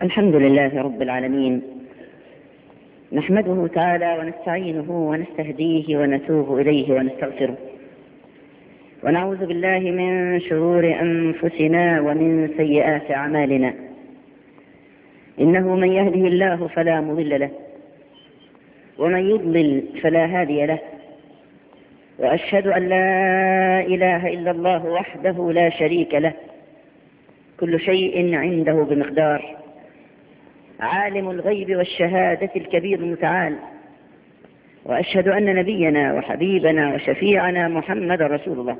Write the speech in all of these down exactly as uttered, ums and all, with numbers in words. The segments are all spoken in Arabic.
الحمد لله رب العالمين، نحمده تعالى ونستعينه ونستهديه ونتوب إليه ونستغفره، ونعوذ بالله من شرور أنفسنا ومن سيئات أعمالنا. إنه من يهده الله فلا مضل له، ومن يضلل فلا هادي له، وأشهد أن لا إله إلا الله وحده لا شريك له، كل شيء عنده بمقدار، عالم الغيب والشهادة الكبير المتعال. وأشهد أن نبينا وحبيبنا وشفيعنا محمد رسول الله،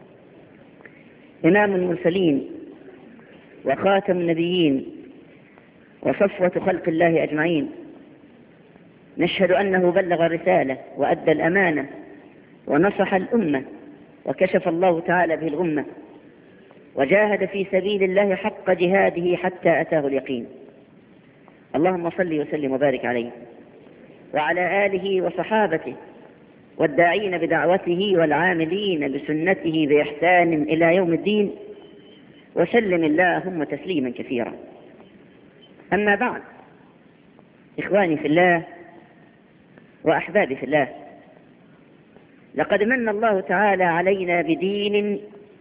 إمام المرسلين وخاتم النبيين وصفوة خلق الله أجمعين. نشهد أنه بلغ الرسالة وأدى الأمانة ونصح الأمة، وكشف الله تعالى به الغمة، وجاهد في سبيل الله حق جهاده حتى أتاه اليقين. اللهم صل وسلم وبارك عليه وعلى آله وصحابته والداعين بدعوته والعاملين بسنته بإحسان إلى يوم الدين، وسلم اللهم تسليما كثيرا. أما بعد، إخواني في الله وأحبابي في الله، لقد من الله تعالى علينا بدين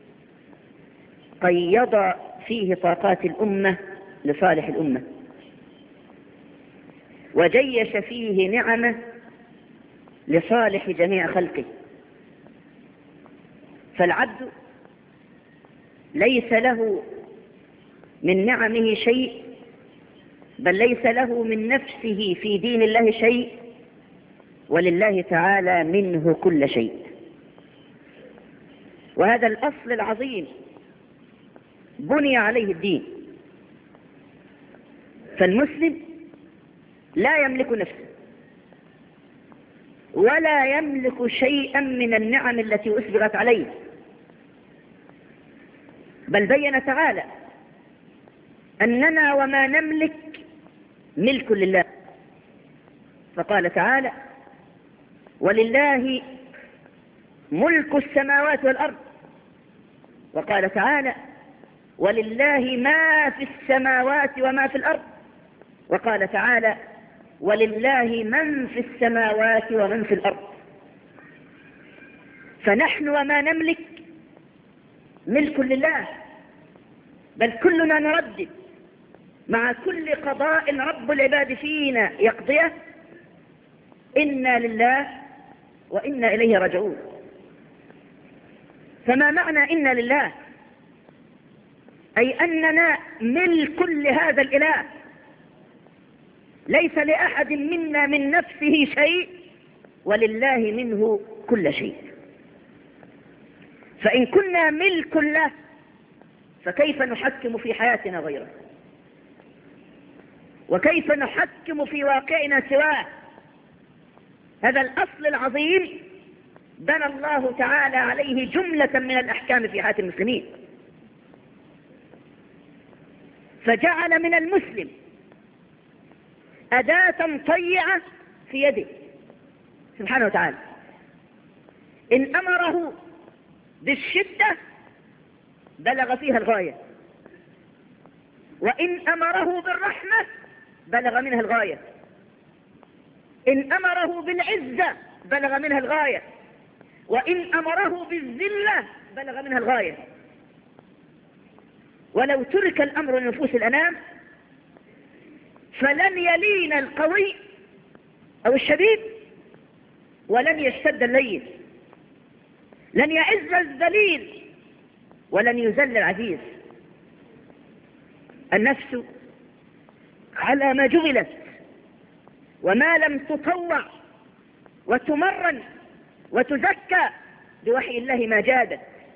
قيض فيه طاقات الأمة لصالح الأمة، وجيش فيه نعمه لصالح جميع خلقه. فالعبد ليس له من نعمه شيء، بل ليس له من نفسه في دين الله شيء، ولله تعالى منه كل شيء. وهذا الأصل العظيم بني عليه الدين. فالمسلم لا يملك نفسه ولا يملك شيئا من النعم التي أسبغت عليه، بل بين تعالى أننا وما نملك ملك لله. فقال تعالى: ولله ملك السماوات والأرض. وقال تعالى: ولله ما في السماوات وما في الأرض. وقال تعالى: ولله من في السماوات ومن في الأرض. فنحن وما نملك ملك لله، بل كلنا نردد مع كل قضاء رب العباد فينا يقضيه: إنا لله وإنا إليه راجعون. فما معنى إنا لله؟ أي أننا ملك لهذا الإله، ليس لأحد منا من نفسه شيء، ولله منه كل شيء. فإن كنا ملك له، فكيف نحكم في حياتنا غيره؟ وكيف نحكم في واقعنا سواه؟ هذا الأصل العظيم بنى الله تعالى عليه جملة من الأحكام في حياة المسلمين، فجعل من المسلم أداة طيعة في يده سبحانه وتعالى. إن أمره بالشدة بلغ فيها الغاية، وإن أمره بالرحمة بلغ منها الغاية، إن أمره بالعزة بلغ منها الغاية، وإن أمره بالذلة بلغ منها الغاية. ولو ترك الأمر لنفوس الأنام فلن يلين القوي أو الشديد، ولن يشتد اللين، لن يعز الذليل، ولن يذل العزيز. النفس على ما جبلت، وما لم تطوع وتمرن وتزكى بوحي الله ما جادت.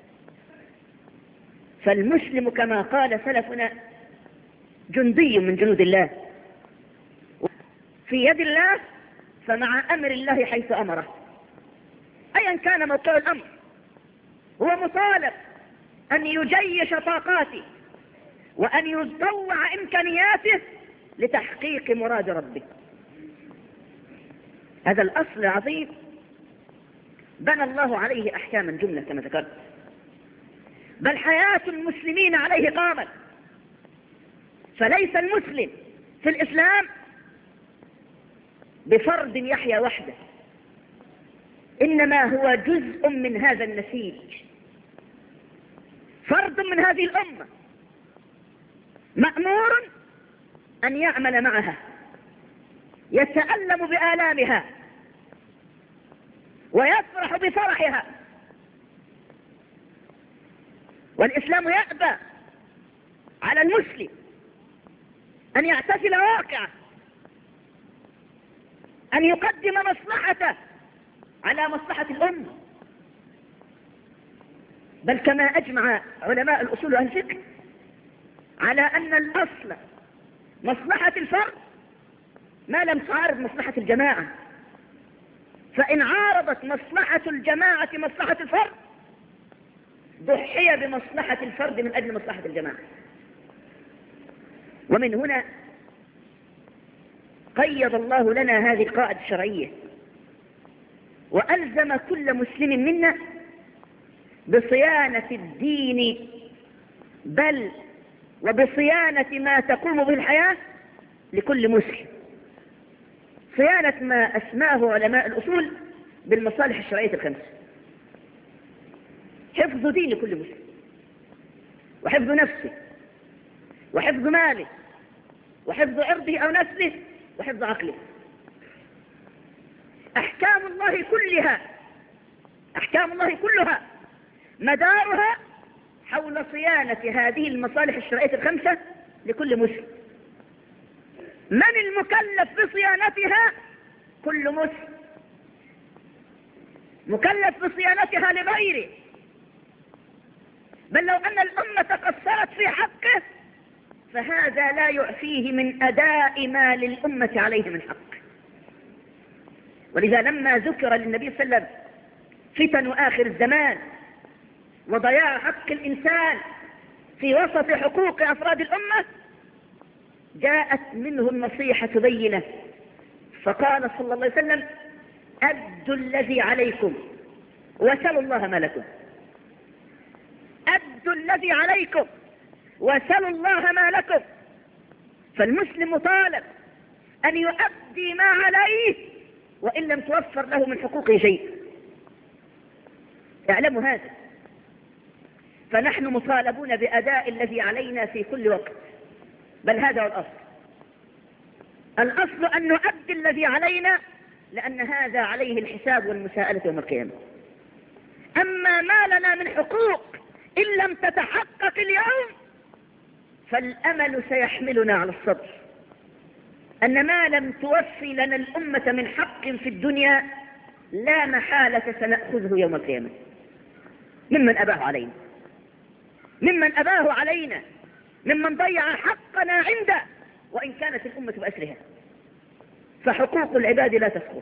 فالمسلم كما قال سلفنا جندي من جنود الله، في يد الله، فمع أمر الله حيث أمره. أيا كان موقع الأمر، هو مطالب أن يجيش طاقاته وأن يطوع إمكانياته لتحقيق مراد ربه. هذا الأصل العظيم بنى الله عليه أحكاما جملة كما ذكرت، بل حياة المسلمين عليه قامت. فليس المسلم في الإسلام بفرد يحيى وحده، إنما هو جزء من هذا النسيج، فرد من هذه الأمة مأمور أن يعمل معها، يتألم بآلامها ويفرح بفرحها. والإسلام يأبى على المسلم أن يعتزل واقعه، أن يقدم مصلحته على مصلحة الأمة، بل كما أجمع علماء الأصول والفقه على أن الأصل مصلحة الفرد ما لم تعارض مصلحة الجماعة، فإن عارضت مصلحة الجماعة مصلحة الفرد ضحي بمصلحة الفرد من أجل مصلحة الجماعة. ومن هنا قيض الله لنا هذه القاعدة الشرعية، وألزم كل مسلم منا بصيانة الدين، بل وبصيانة ما تقوم به الحياة لكل مسلم، صيانة ما أسماه علماء الأصول بالمصالح الشرعية الخمس: حفظ دين لكل مسلم، وحفظ نفسه، وحفظ ماله، وحفظ عرضه أو نسله، وحفظ عقله. أحكام الله كلها أحكام الله كلها مدارها حول صيانة هذه المصالح الشرعية الخمسة لكل مسلم. من المكلف بصيانتها؟ كل مسلم، مكلف بصيانتها لغيره، بل لو أن الأمة قصرت في حقه فهذا لا يعفيه من أداء ما للأمة عليه من حق. ولذا لما ذكر للنبي صلى الله عليه وسلم فتن آخر الزمان وضياع حق الإنسان في وسط حقوق أفراد الأمة، جاءت منه النصيحة بينة، فقال صلى الله عليه وسلم: أدوا الذي عليكم وسلوا الله ما لكم. أدوا الذي عليكم وسلوا الله ما لكم. فالمسلم مطالب أن يؤدي ما عليه وإن لم توفر له من حقوقه شيء. اعلموا هذا، فنحن مطالبون بأداء الذي علينا في كل وقت، بل هذا هو الأصل. الأصل أن نؤدي الذي علينا، لأن هذا عليه الحساب والمساءلة يوم القيامة. أما ما لنا من حقوق إن لم تتحقق اليوم فالأمل سيحملنا على الصبر، أن ما لم توفي لنا الأمة من حق في الدنيا لا محالة سنأخذه يوم القيامة ممن أباه علينا، ممن أباه علينا، ممن ضيع حقنا عنده وإن كانت الأمة بأسرها. فحقوق العباد لا تسقط.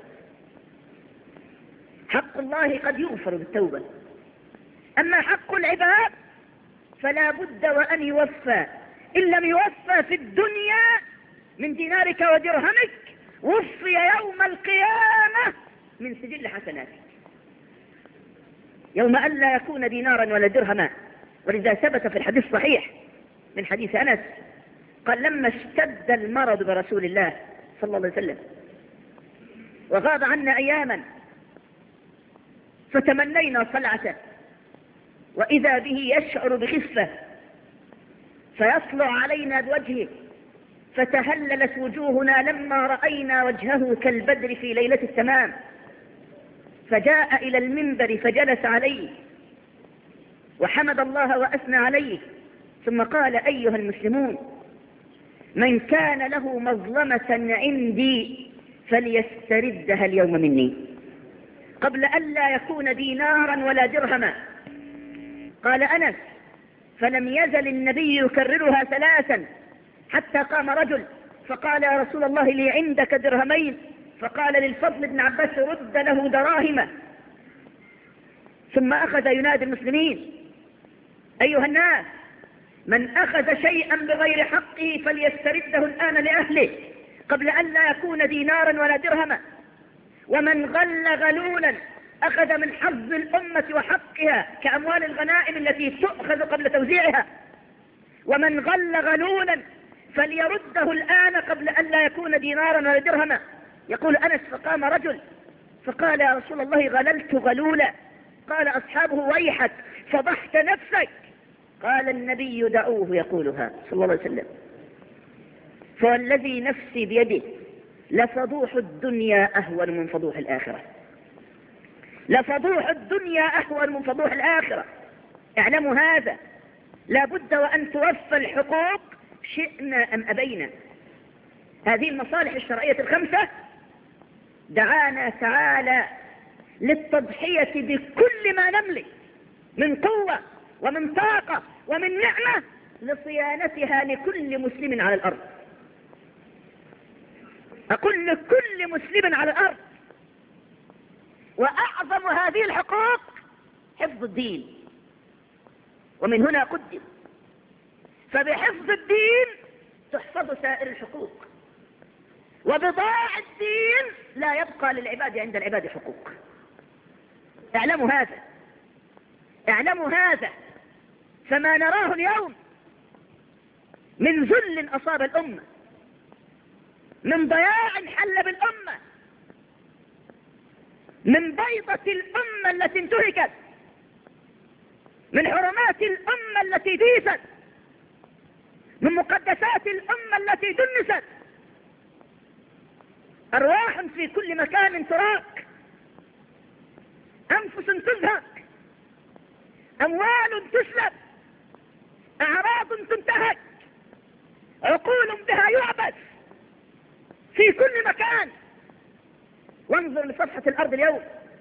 حق الله قد يغفر بالتوبة، أما حق العباد فلا بد وأن يوفى. إن لم يوفى في الدنيا من دينارك ودرهمك وفي يوم القيامة من سجل حسناتك، يوم أن لا يكون دينارا ولا درهما. ولذا ثبت في الحديث الصحيح من حديث أنس قال: لما اشتد المرض برسول الله صلى الله عليه وسلم وغاب عنا أياما فتمنينا صلعته، وإذا به يشعر بخفة فيطلع علينا بوجهه، فتهللت وجوهنا لما رأينا وجهه كالبدر في ليلة التمام، فجاء إلى المنبر فجلس عليه وحمد الله وأثنى عليه، ثم قال: أيها المسلمون، من كان له مظلمة عندي فليستردها اليوم مني قبل أن لا يكون دينارا ولا درهما. قال أنس: فلم يزل النبي يكررها ثلاثا حتى قام رجل فقال: يا رسول الله، لي عندك درهمين. فقال للفضل بن عباس: رد له دراهمه. ثم أخذ ينادي المسلمين: أيها الناس، من أخذ شيئا بغير حقه فليسترده الآن لأهله قبل أن لا يكون دينارا ولا درهما، ومن غل غلولا أخذ من حظ الأمة وحقها كأموال الغنائم التي تؤخذ قبل توزيعها، ومن غل غلولا فليرده الآن قبل أن لا يكون دينارا ولا درهما. يقول أنس: فقام رجل فقال: يا رسول الله غللت غلولا. قال أصحابه: ويحك فضحت نفسك. قال النبي: دعوه يقولها صلى الله عليه وسلم. فوالذي نفسي بيده لفضوح الدنيا أهون من فضوح الآخرة، لفضوح الدنيا أهون من فضوح الآخرة. اعلموا هذا، لا بد وأن توفى الحقوق شئنا أم أبينا. هذه المصالح الشرعية الخمسة دعانا تعالى للتضحية بكل ما نملك من قوة ومن طاقة ومن نعمة لصيانتها لكل مسلم على الأرض. أقول لكل مسلم على الأرض. وأعظم هذه الحقوق حفظ الدين، ومن هنا قدم. فبحفظ الدين تحفظ سائر الحقوق، وبضاع الدين لا يبقى للعباد عند العباد حقوق. اعلموا هذا، اعلموا هذا. فما نراه اليوم من ذل أصاب الأمة، من ضياع حل بالأمة، من بيضة الأمة التي انتهكت، من حرمات الأمة التي ديست، من مقدسات الأمة التي دنست. أرواح في كل مكان تراك، أنفس تزهق، أموال تسلب، أعراض تنتهك، عقول بها يعبث في كل مكان. وانظر لصفحة الأرض اليوم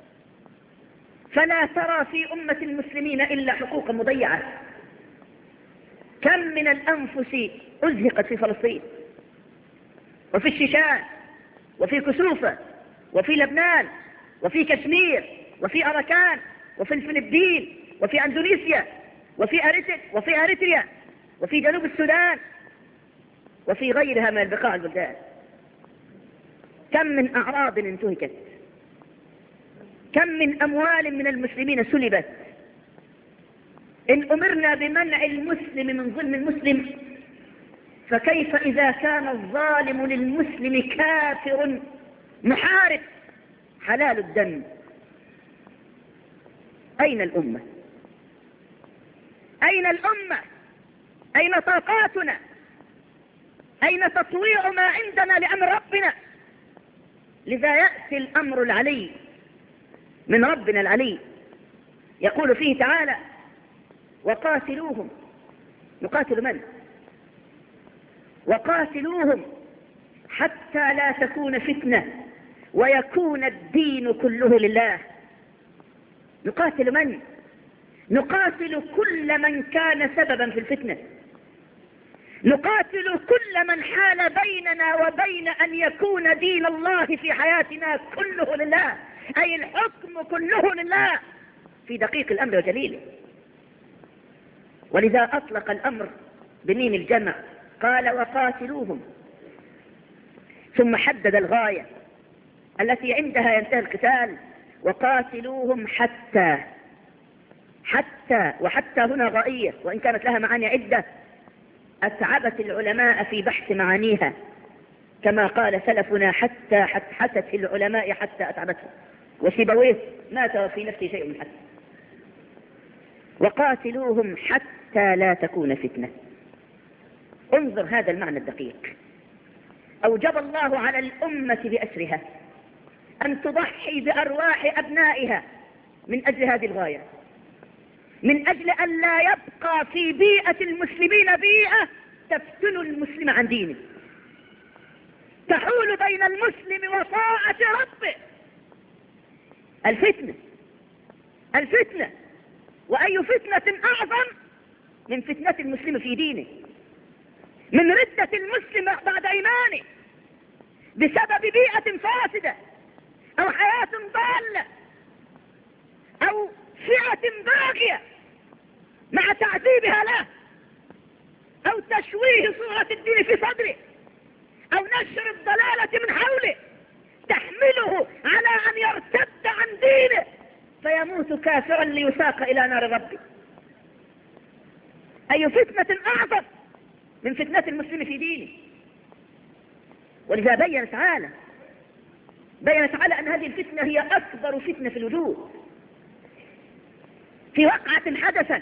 فلا ترى في أمة المسلمين إلا حقوقا مضيعة. كم من الأنفس أزهقت في فلسطين، وفي الشيشان، وفي كسوفة، وفي لبنان، وفي كشمير، وفي أراكان، وفي الفلبين، وفي أندونيسيا، وفي أريتريا، وفي أريتريا، وفي جنوب السودان، وفي غيرها من البقاع البلدان. كم من أعراض انتهكت، كم من أموال من المسلمين سلبت. إن أمرنا بمنع المسلم من ظلم المسلم، فكيف إذا كان الظالم للمسلم كافر محارب حلال الدم؟ أين الأمة؟ أين الأمة؟ أين طاقاتنا؟ أين تطويع ما عندنا لأمر ربنا؟ لذا يأتي الأمر العلي من ربنا العلي، يقول فيه تعالى: وقاتلوهم. نقاتل من؟ وقاتلوهم حتى لا تكون فتنة ويكون الدين كله لله. نقاتل من؟ نقاتل كل من كان سببا في الفتنة، نقاتل كل من حال بيننا وبين أن يكون دين الله في حياتنا كله لله، أي الحكم كله لله في دقيق الأمر وجليله. ولذا أطلق الأمر بميم الجمع، قال: وقاتلوهم، ثم حدد الغاية التي عندها ينتهي القتال: وقاتلوهم حتى. حتى، وحتى هنا غائية، وإن كانت لها معاني عدة أتعبت العلماء في بحث معانيها، كما قال سلفنا: حتى حتحست العلماء حتى أتعبتهم، وسيبويه مات في نفسه شيء من حتى. وقاتلوهم حتى لا تكون فتنة. انظر هذا المعنى الدقيق. أوجب الله على الأمة بأسرها أن تضحي بأرواح أبنائها من أجل هذه الغاية، من أجل أن لا يبقى في بيئة المسلمين بيئة تفتن المسلم عن دينه، تحول بين المسلم وطاعة ربه. الفتنة، الفتنة، وأي فتنة أعظم من فتنة المسلم في دينه، من ردة المسلم بعد إيمانه بسبب بيئة فاسدة أو حياة ضالة أو فئة باغية مع تعذيبها له، أو تشويه صورة الدين في صدره، أو نشر الضلالة من حوله تحمله على أن يرتد عن دينه فيموت كافرا ليساق إلى نار ربه. أي فتنة أعظم من فتنة المسلم في دينه. ولذا بين تعالى بين تعالى أن هذه الفتنة هي أكبر فتنة في الوجود، في وقعة حدثت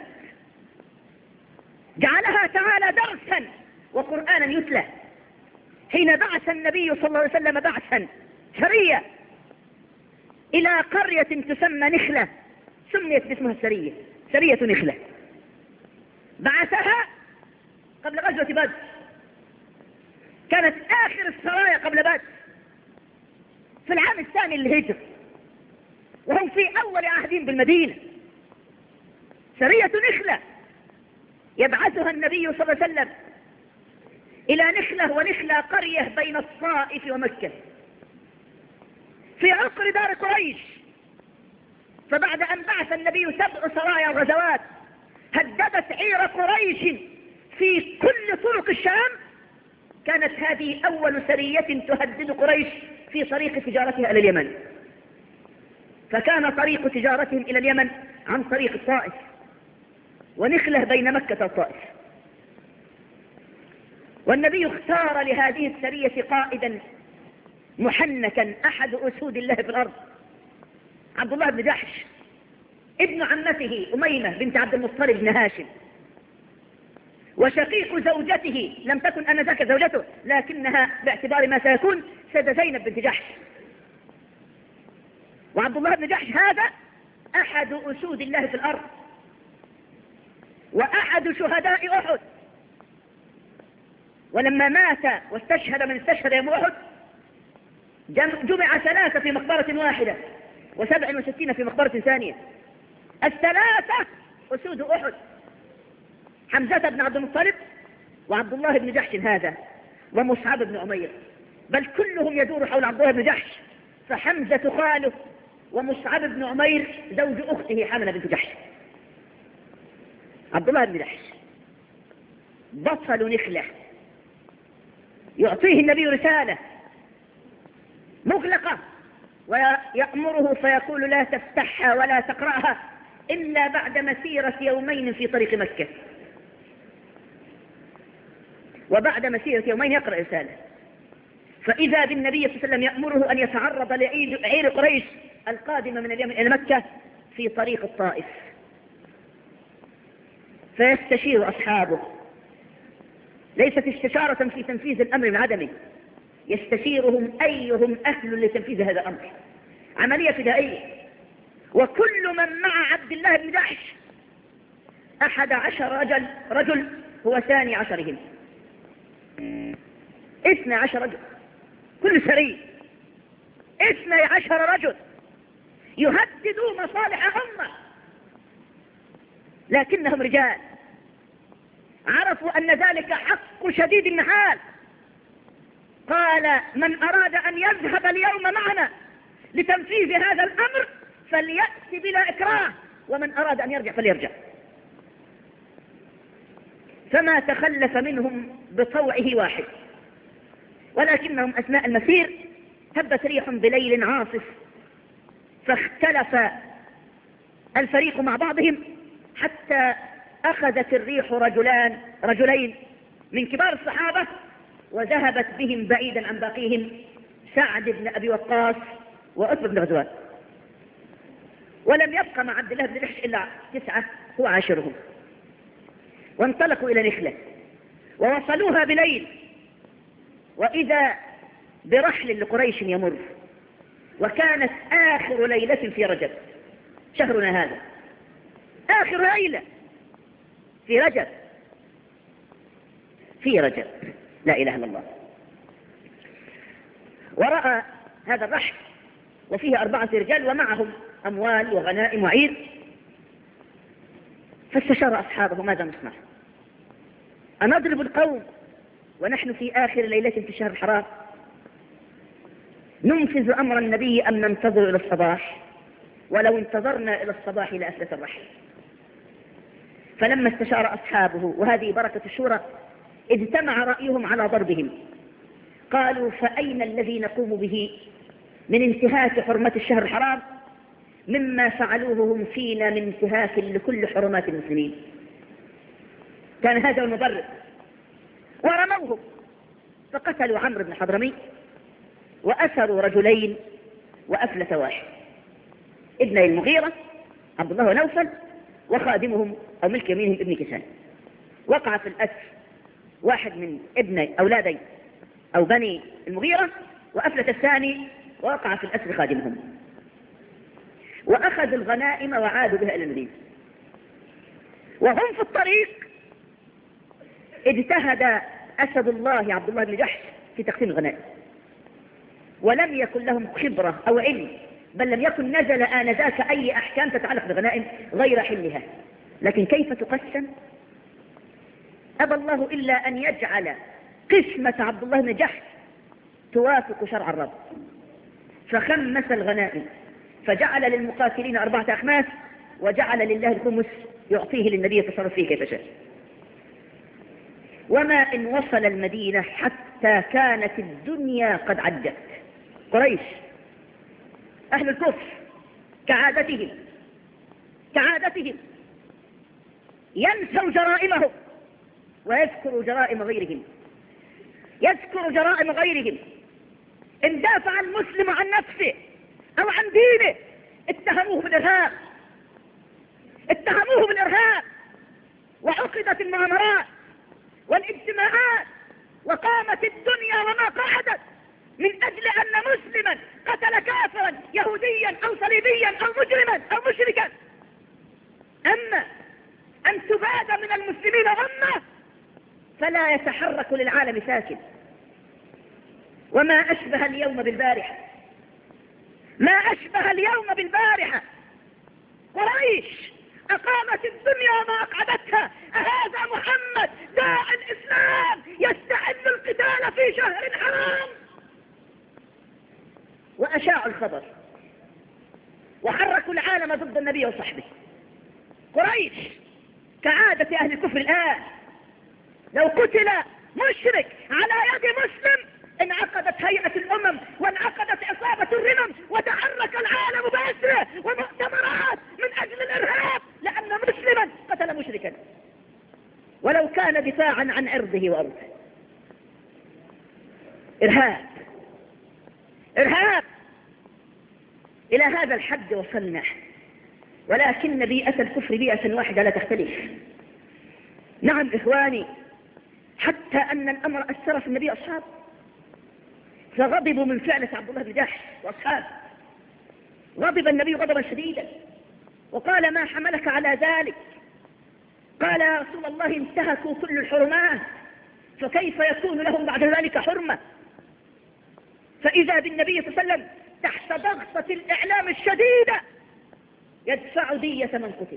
جعلها تعالى درسا وقرآنا يتلى حين بعث النبي صلى الله عليه وسلم بعثا سرية إلى قرية تسمى نخلة، سميت باسمها السرية، سرية نخلة. بعثها قبل غزوة بدر، كانت آخر السرايا قبل بدر في العام الثاني للهجرة، وهم في أول عهدهم بالمدينة. سرية نخلة يبعثها النبي صلى الله عليه وسلم إلى نخلة، ونخلة قرية بين الطائف ومكة في عقر دار قريش. فبعد أن بعث النبي سبع سرايا غزوات هددت عير قريش في كل طرق الشام، كانت هذه أول سرية تهدد قريش في طريق تجارتها إلى اليمن. فكان طريق تجارتهم إلى اليمن عن طريق الطائف، ونخلة بين مكة والطائف. والنبي اختار لهذه السرية قائدا محنكا، أحد أسود الله في الأرض، عبد الله بن جحش ابن عمته أميمة بنت عبد المطلب بن هاشم، وشقيق زوجته، لم تكن آنذاك زوجته لكنها باعتبار ما سيكون سيدة زينب بنت جحش. وعبد الله بن جحش هذا أحد أسود الله في الأرض، وأحد شهداء أحد. ولما مات واستشهد من استشهد يوم أحد جمع ثلاثة في مقبرة واحدة وسبع وستين في مقبرة ثانية. الثلاثة أسود أحد، حمزة بن عبد المطلب وعبد الله بن جحش هذا ومصعب بن عمير، بل كلهم يدور حول عبد الله بن جحش، فحمزة خاله ومصعب بن عمير زوج أخته حملة بنت جحش. عبد الله بن جحش بطل نخلة، يعطيه النبي رسالة مغلقة ويأمره فيقول لا تفتحها ولا تقرأها إلا بعد مسيرة يومين في طريق مكة. وبعد مسيرة يومين يقرأ رسالة، فإذا بالنبي صلى الله عليه وسلم يأمره أن يتعرض لعير قريش القادمة من اليمن إلى مكة في طريق الطائف، فيستشير أصحابه، ليست استشارة في تنفيذ الأمر من عدمه، يستشيرهم أيهم أهل لتنفيذ هذا الأمر، عملية فدائية. وكل من مع عبد الله بن جحش أحد عشر رجل, رجل هو ثاني عشرهم، اثنى عشر رجل، كل سري اثنى عشر رجل يهددوا مصالح أمة، لكنهم رجال عرفوا أن ذلك حق شديد النحال. قال من أراد أن يذهب اليوم معنا لتنفيذ هذا الأمر فليأتي بلا إكراه، ومن أراد أن يرجع فليرجع. فما تخلف منهم بطوعه واحد، ولكنهم أثناء المسير هبت ريح بليل عاصف، فاختلف الفريق مع بعضهم حتى أخذت الريح رجلان رجلين من كبار الصحابة وذهبت بهم بعيدا عن باقيهم، سعد بن أبي وقاص وعتبة بن غزوان، ولم يبقى مع عبد الله بن جحش إلا تسعة هو عاشرهم. وانطلقوا إلى نخلة ووصلوها بليل، وإذا برحل لقريش يمر، وكانت آخر ليلة في رجب، شهرنا هذا آخر ليلة في رجب، في رجب لا إله إلا الله. ورأى هذا الرحل وفيه أربعة رجال ومعهم أموال وغنائم وعير، فاستشار أصحابه ماذا نصنع؟ أنضرب القوم ونحن في آخر ليلة في الشهر الحرام؟ ننفذ أمر النبي أم ننتظر إلى الصباح؟ ولو انتظرنا إلى الصباح لأفلت الرحل. فلما استشار أصحابه، وهذه بركة الشورى، اجتمع رأيهم على ضربهم. قالوا فأين الذي نقوم به من انتهاك حرمة الشهر الحرام مما فعلوه هم فينا من انتهاك لكل حرمات المسلمين؟ كان هذا المبرر. ورموهم فقتلوا عمرو بن حضرمي وأسروا رجلين وأفلت واحد، ابني المغيرة عبد الله ونوفل، وخادمهم أو ملك يمينهم ابن كسان. وقع في الأسر واحد من ابني أولادي أو بني المغيرة، وأفلت الثاني وقع في الأسر خادمهم، وأخذوا الغنائم وعادوا بها إلى المدينة. وهم في الطريق اجتهد أسد الله عبد الله بن جحش في تقسيم الغنائم، ولم يكن لهم خبرة أو علم، بل لم يكن نزل آنذاك أي أحكام تتعلق بالغنائم غير حلها. لكن كيف تقسم؟ أبى الله إلا أن يجعل قسمة عبد الله بن جحش توافق شرع الرب، فخمس الغنائم، فجعل للمقاتلين أربعة أخماس، وجعل لله الخمس يعطيه للنبي يتصرف فيه كيف شاء. وما إن وصل المدينة حتى كانت الدنيا قد عجت. قريش أهل الكفر كعادتهم كعادتهم ينسوا جرائمهم ويذكروا جرائم غيرهم يذكر جرائم غيرهم. إن دافع المسلم عن نفسه أو عن دينه اتهموه بالإرهاب اتهموه بالإرهاب وعقدت المؤامرات والاجتماعات، وقامت الدنيا وما قعدت من أجل أن مسلما قتل كافرا يهوديا أو صليبيا أو مجرما أو مشركا. أما أن تباد من المسلمين أمة فلا يتحرك للعالم ساكن. وما أشبه اليوم بالبارحة ما أشبه اليوم بالبارحة قريش أقامت الدنيا وما أقعدتها. هذا محمد داع الإسلام يستحل القتال في شهر حرام. وأشاعوا الخبر وحركوا العالم ضد النبي وصحبه. قريش كعادة أهل الكفر الآن، لو قتل مشرك على يد مسلم انعقدت هيئة الأمم وانعقدت عصابة الرمم وتحرك العالم بأسره ومؤتمرات من أجل الإرهاب، لأن مسلما قتل مشركا ولو كان دفاعا عن عرضه وأرضه. إرهاب إرهاب إلى هذا الحد وصلنا. ولكن بيئة الكفر بيئة واحدة لا تختلف. نعم إخواني، حتى أن الأمر أثر في النبي أصحابه، فغضبوا من فعلة عبد الله بن جحش وأصحابه. غضب النبي غضبا شديدا وقال: ما حملك على ذلك؟ قال: يا رسول الله انتهكوا كل الحرمات، فكيف يكون لهم بعد ذلك حرمة؟ فإذا بالنبي صلى الله عليه وسلم تحت ضغطة الإعلام الشديدة يدفع دية من قتل.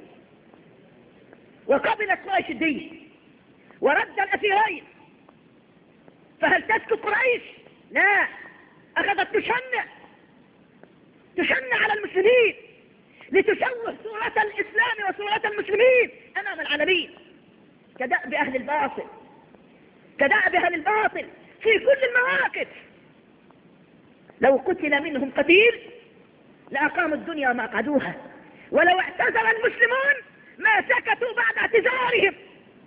وقبلت قريش الدية ورد الأسيرين. فهل تسكت قريش؟ لا، أخذت تشنع تشنع على المسلمين لتشوه صورة الإسلام وصورة المسلمين أمام العالمين، كدأب أهل الباطل كدأب أهل الباطل في كل المواقف. لو قتل منهم قتيل لأقاموا الدنيا وما أقعدوها، ولو اعتذر المسلمون ما سكتوا بعد اعتذارهم.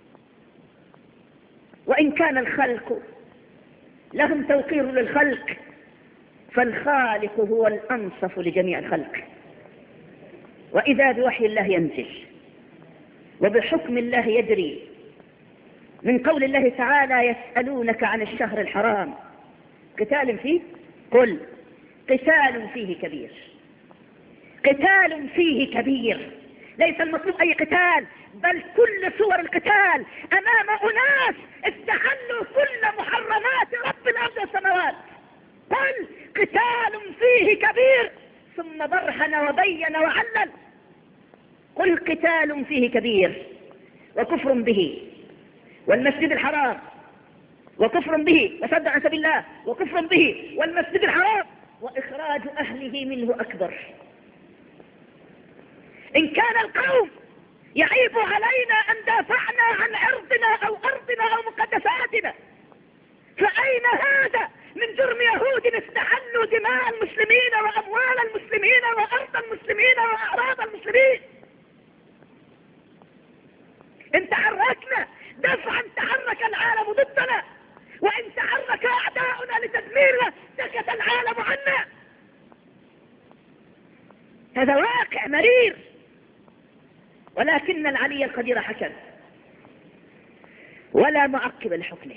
وإن كان الخلق لهم توقير للخلق، فالخالق هو الأنصف لجميع الخلق. وإذا بوحي الله ينزل وبحكم الله يجري، من قول الله تعالى: يسألونك عن الشهر الحرام قتال فيه، قل قتال فيه كبير. قتال فيه كبير، ليس المطلوب أي قتال، بل كل صور القتال أمام أناس استحلوا كل محرمات رب الأرض والسماوات. قل قتال فيه كبير، ثم برهن وبين وعلل. قل قتال فيه كبير وكفر به والمسجد الحرام، وكفر به وصد عن سبيل الله، وكفر به والمسجد الحرام، وإخراج أهله منه أكبر. إن كان القوم يعيب علينا أن دافعنا عن عرضنا أو أرضنا أو مقدساتنا، فأين هذا من جرم يهود استحلوا دماء المسلمين وأموال المسلمين وأرض المسلمين وأعراض المسلمين؟ إن تحركنا دفعا تحرك العالم ضدنا، وإن تحرك أعداؤنا لتدميرنا سكت العالم عنا. هذا واقع مرير، ولكن العلي القدير حكم ولا معقب لحكمه،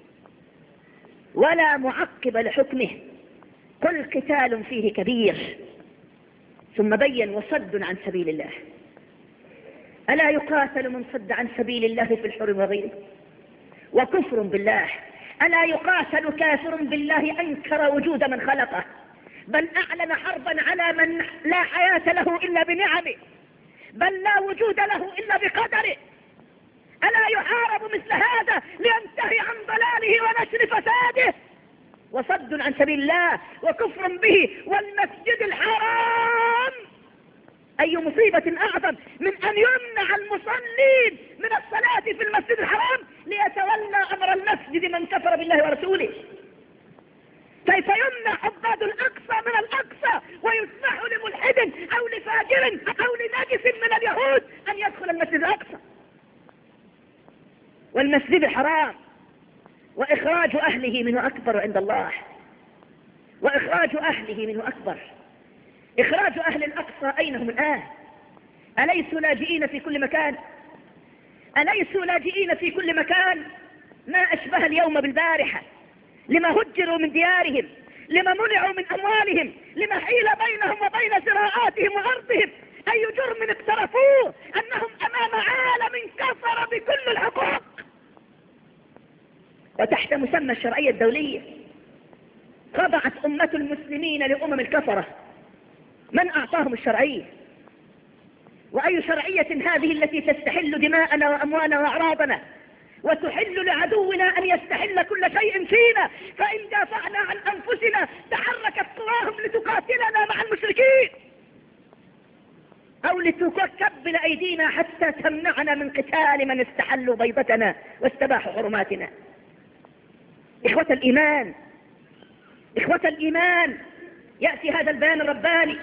ولا معقب لحكمه. قل قتال فيه كبير، ثم بين وصد عن سبيل الله. ألا يقاتل من صد عن سبيل الله في الحرم وغيره؟ وكفر بالله. ألا يقاتل كافر بالله أنكر وجود من خلقه، بل أعلن حربا على من لا حياة له إلا بنعمه، بل لا وجود له إلا بقدره. ألا يحارب مثل هذا لينتهي عن ضلاله ونشر فساده؟ وصد عن سبيل الله وكفر به والمسجد الحرام. أي مصيبة أعظم من أن يمنع المصلين من الصلاة في المسجد الحرام ليتولى أمر المسجد من كفر بالله ورسوله؟ كيف يمنع عباد الأقصى من الأقصى ويسمح لملحد أو لفاجر أو لنجس من اليهود أن يدخل المسجد الأقصى والمسجد الحرام؟ وإخراج أهله منه أكبر عند الله، وإخراج أهله منه أكبر. إخراج أهل الأقصى أين هم الآن؟ أليسوا لاجئين في كل مكان؟ أليسوا لاجئين في كل مكان؟ ما أشبه اليوم بالبارحة، لما هجروا من ديارهم، لما منعوا من أموالهم، لما حيل بينهم وبين زراعاتهم وأرضهم. أي جرم اقترفوه أنهم أمام عالم كفر بكل الحقوق وتحت مسمى الشرعية الدولية. خضعت أمة المسلمين لأمم الكفرة. من أعطاهم الشرعية؟ وأي شرعية هذه التي تستحل دماءنا وأموالنا وأعراضنا وتحل لعدونا أن يستحل كل شيء فينا؟ فإن دافعنا عن أنفسنا تحركت قواهم لتقاتلنا مع المشركين أو لتكبل أيدينا حتى تمنعنا من قتال من استحلوا بيضتنا واستباحوا حرماتنا. إخوة الإيمان، إخوة الإيمان، يأتي هذا البيان الرباني: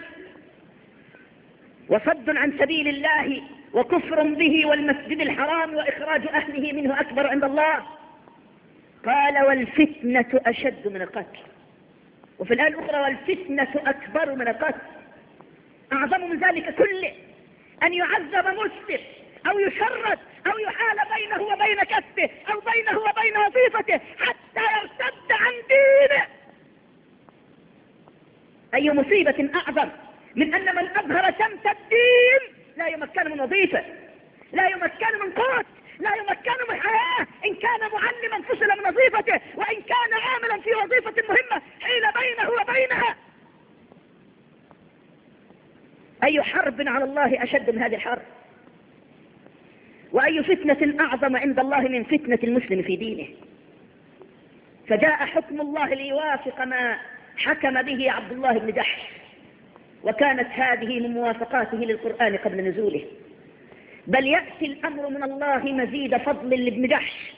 وصد عن سبيل الله وكفر به والمسجد الحرام وإخراج أهله منه أكبر عند الله. قال: والفتنة أشد من القتل. وفي الآية الأخرى: والفتنة أكبر من القتل. أعظم من ذلك كله أن يعذب مسلم أو يشرد أو يحال بينه وبين كسبه أو بينه وبين وظيفته حتى يرتد عن دينه. أي مصيبة أعظم من أن من أظهر شمس الدين لا يمكن من وظيفة، لا يمكن من قوت، لا يمكن من حياة. إن كان معلما فصل من وظيفته، وإن كان عاملا في وظيفة مهمة حيل بينه وبينها. أي حرب على الله أشد من هذه الحرب؟ وأي فتنة أعظم عند الله من فتنة المسلم في دينه؟ فجاء حكم الله ليوافق ما حكم به عبد الله بن جحش، وكانت هذه من موافقاته للقرآن قبل نزوله. بل يأتي الأمر من الله مزيد فضل لابن جحش،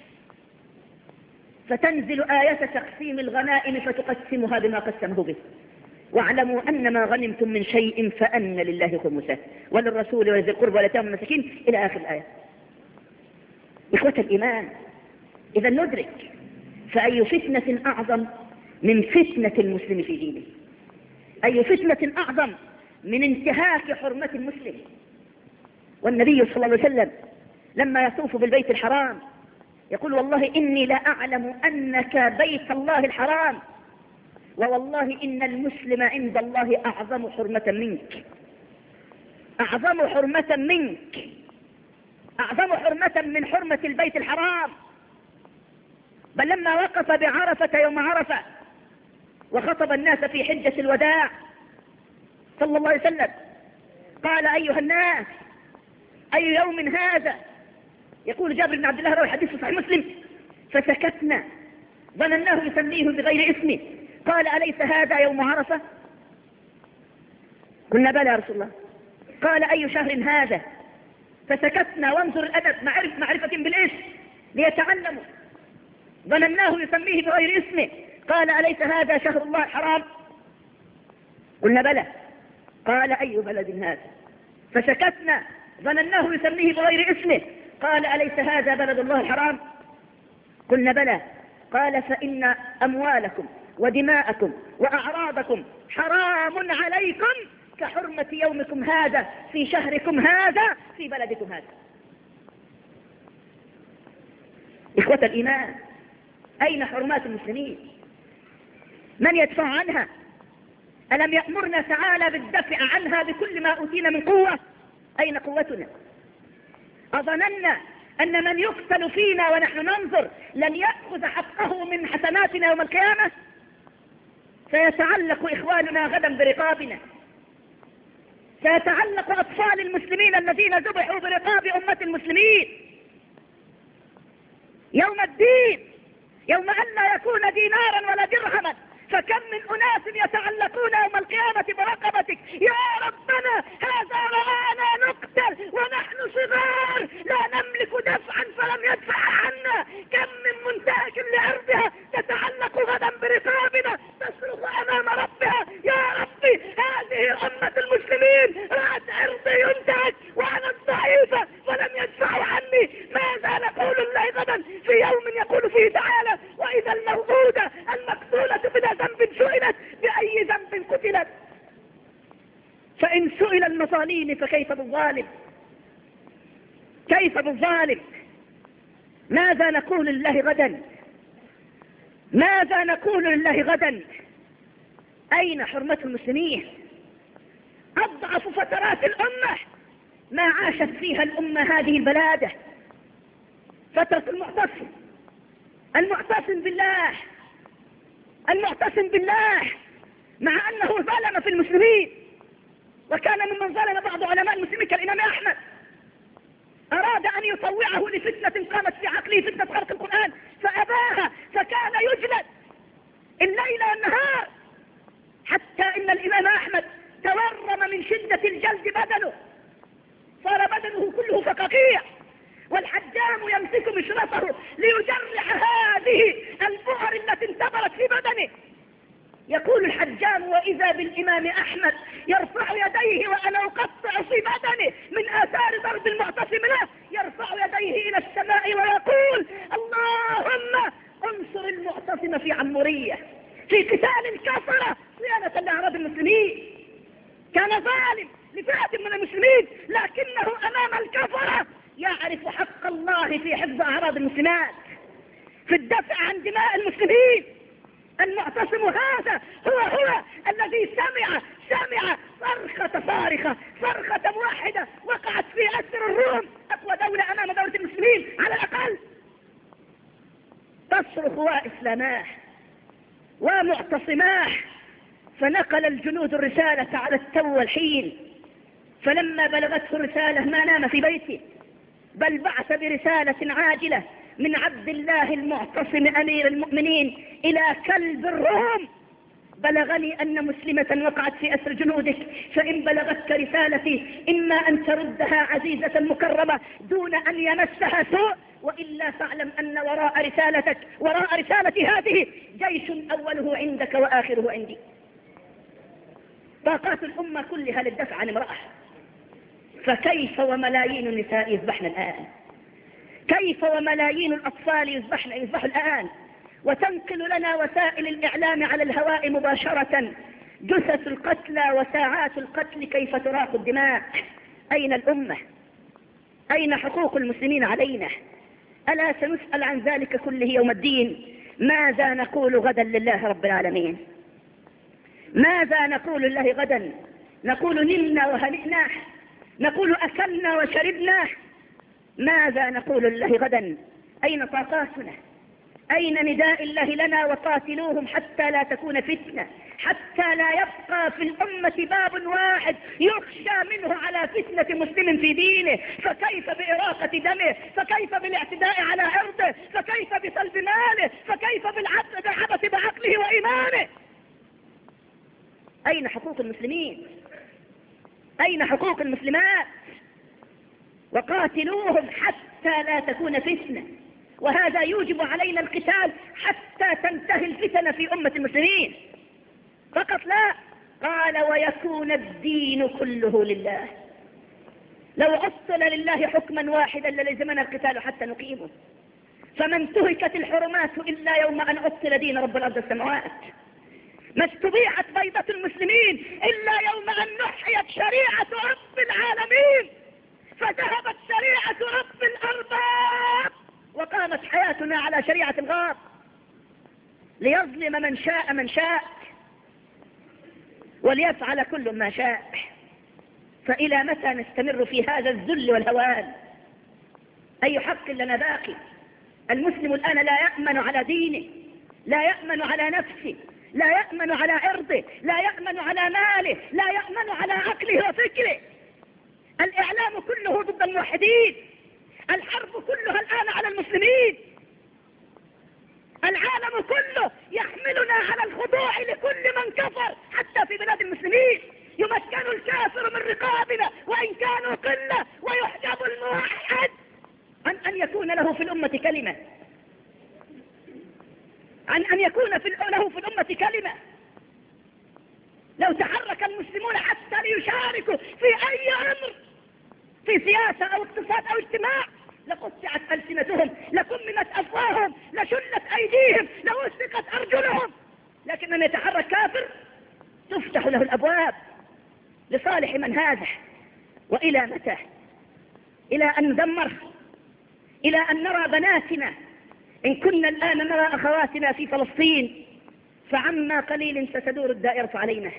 فتنزل آية تقسيم الغنائم فتقسمها بما قسمه به. واعلموا أن ما غنمتم من شيء فأن لله خمسه وللرسول ولذي القربى واليتامى والمساكين إلى آخر الآية. إخوة الإيمان، إذا ندرك فأي فتنة أعظم من فتنة المسلم في دينه؟ أي فتنة أعظم من انتهاك حرمة المسلم؟ والنبي صلى الله عليه وسلم لما يطوف بالبيت الحرام يقول: والله إني لا أعلم أنك بيت الله الحرام، ووالله إن المسلم عند الله أعظم حرمة منك، أعظم حرمة منك، أعظم حرمة من حرمة البيت الحرام. بل لما وقف بعرفة يوم عرفة وخطب الناس في حجة الوداع صلى الله عليه وسلم قال: أيها الناس، أي يوم هذا؟ يقول جابر بن عبد الله رواه الحديث في صحيح مسلم: فسكتنا ظنناه يسميه بغير اسمه. قال: أليس هذا يوم عرفة؟ قلنا: بلى يا رسول الله. قال: أي شهر هذا؟ فسكتنا. وانظر الأدب، معرفة, معرفة بالاسم ليتعلموا. ظنناه يسميه بغير اسمه. قال: أليس هذا شهر الله الحرام؟ قلنا: بلى. قال: أي بلد هذا؟ فسكتنا ظنناه يسميه بغير اسمه. قال أليس هذا بلد الله الحرام؟ قلنا بلى. قال فإن أموالكم ودماءكم وأعراضكم حرام عليكم كحرمة يومكم هذا في شهركم هذا في بلدكم هذا. إخوة الإيمان، أين حرمات المسلمين؟ من يدفع عنها؟ ألم يأمرنا تعالى بالدفع عنها بكل ما أوتينا من قوة؟ أين قوتنا؟ أظننا أن من يقتل فينا ونحن ننظر لن يأخذ حقه من حسناتنا يوم القيامة؟ سيتعلق إخواننا غدا برقابنا، سيتعلق أطفال المسلمين الذين ذبحوا برقاب أمة المسلمين يوم الدين، يوم أن لا يكون دينارا ولا درهما. فكم من أناس يتعلقون يوم القيامة برقبتك. يا ربنا هذا رآنا نقتل ونحن صغار لا نملك دفعا فلم يدفع عنا. كم من منتهك لعرضها تتعلق غدا برقابنا تصرخ أمام ربها يا ربي هذه أمة المسلمين رأت عرضي ينتهك وأنا الضعيفة ولم يدفعوا عني. ماذا نقول الله غدا في يوم يقول فيه تعالى وإذا الموءودة المقتولة بلا ذنب سئلت بأي ذنب قتلت؟ فإن سئل المظالم فكيف بالظالم؟ كيف بالظالم؟ ماذا نقول لله غدا؟ ماذا نقول لله غدا؟ أين حرمة المسلمين؟ أضعف فترات الأمة ما عاشت فيها الأمة هذه البلادة، فترة المعتصم المعتصم بالله المعتصم بالله مع أنه ظلم في المسلمين، وكان ممن ظلم بعض علماء المسلمين كالإمام أحمد أراد أن يطوعه لفتنة قامت في عقله فتنة خلق القرآن فأباها، فكان يجلد الليل والنهار حتى إن الإمام أحمد تورم من شدة الجلد بدنه، صار بدنه كله فقاقيع، والحجام يمسك مشرفه ليجرح هذه البؤر التي انتبرت في بدنه. يقول الحجام وإذا بالإمام أحمد يرفع يديه وأنا أقطع في بدنه من آثار ضرب المعتصم له، يرفع يديه إلى السماء ويقول اللهم انصر المعتصم في عمورية في قتال الكفرة صيانة لأعراض المسلمين. كان ظالم لفئة من المسلمين لكنه أمام الكفرة يعرف حق الله في حفظ أعراض المسلمات، في الدفع عن دماء المسلمين. المعتصم هذا هو هو الذي سمع سمع صرخة صارخة، صرخة موحدة وقعت في أسر الروم، أقوى دولة أمام دولة المسلمين على الأقل، تصرخ وإسلاماه ومعتصماه. فنقل الجنود الرسالة على التو والحين، فلما بلغته الرسالة ما نام في بيته بل بعث برسالة عاجلة من عبد الله المعتصم أمير المؤمنين إلى كلب الروم: بلغني أن مسلمة وقعت في أسر جنودك، فإن بلغتك رسالتي إما أن تردها عزيزة مكرمة دون أن يمسها سوء، وإلا فاعلم أن وراء رسالتك وراء رسالتي هذه جيش أوله عندك وآخره عندي. طاقات الأمة كلها للدفع عن امرأة، فكيف وملايين النساء يذبحن الآن؟ كيف وملايين الأطفال يذبحن يذبحن الآن؟ وتنقل لنا وسائل الإعلام على الهواء مباشرة جثث القتلى وساعات القتل كيف تراق الدماء. أين الأمة؟ أين حقوق المسلمين علينا؟ ألا سنسأل عن ذلك كله يوم الدين؟ ماذا نقول غدا لله رب العالمين؟ ماذا نقول لله غدا؟ نقول نلنا وهنئنا؟ نقول أكلنا وشربنا؟ ماذا نقول لله غدا؟ أين طاقاتنا؟ أين نداء الله لنا وقاتلوهم حتى لا تكون فتنة، حتى لا يبقى في الأمة باب واحد يخشى منه على فتنة مسلم في دينه؟ فكيف بإراقة دمه؟ فكيف بالاعتداء على عرضه؟ فكيف بسلب ماله؟ فكيف بالعبث بعقله وإيمانه؟ أين حقوق المسلمين؟ أين حقوق المسلمات؟ وقاتلوهم حتى لا تكون فتنة، وهذا يوجب علينا القتال حتى تنتهي الفتنة في أمة المسلمين فقط لا. قال ويكون الدين كله لله. لو أصل لله حكما واحدا للزمنا القتال حتى نقيمه، فما انتهكت الحرمات إلا يوم أن أصل دين رب الأرض السماوات، ما استبيحت بيضة المسلمين إلا يوم أن نحيت شريعة رب العالمين، فذهبت شريعة رب الأرباب وقامت حياتنا على شريعة الغاب، ليظلم من شاء من شاء وليفعل كل ما شاء. فإلى متى نستمر في هذا الذل والهوان؟ أي حق لنا باقي؟ المسلم الآن لا يأمن على دينه، لا يأمن على نفسه، لا يأمن على عرضه، لا يأمن على ماله، لا يأمن على عقله وفكره. الإعلام كله ضد الموحدين، الحرب كلها الآن على المسلمين، العالم كله يحملنا على الخضوع لكل من كفر. حتى في بلاد المسلمين يمكن الكافر من رقابنا وإن كانوا قلة، ويحجب الموحد عن أن يكون له في الأمة كلمة، عن أن يكون في له في الأمة كلمة. لو تحرك المسلمون حتى ليشاركوا في أي أمر، في سياسة أو اقتصاد أو اجتماع، لقطعت ألسنتهم، لكممت أفواههم، لشلت أيديهم، لوثقت أرجلهم. لكن من يتحرك كافر تفتح له الأبواب لصالح من هذا. وإلى متى؟ إلى أن ندمر، إلى أن نرى بناتنا. إن كنا الآن نرى أخواتنا في فلسطين فعما قليل ستدور الدائرة علينا،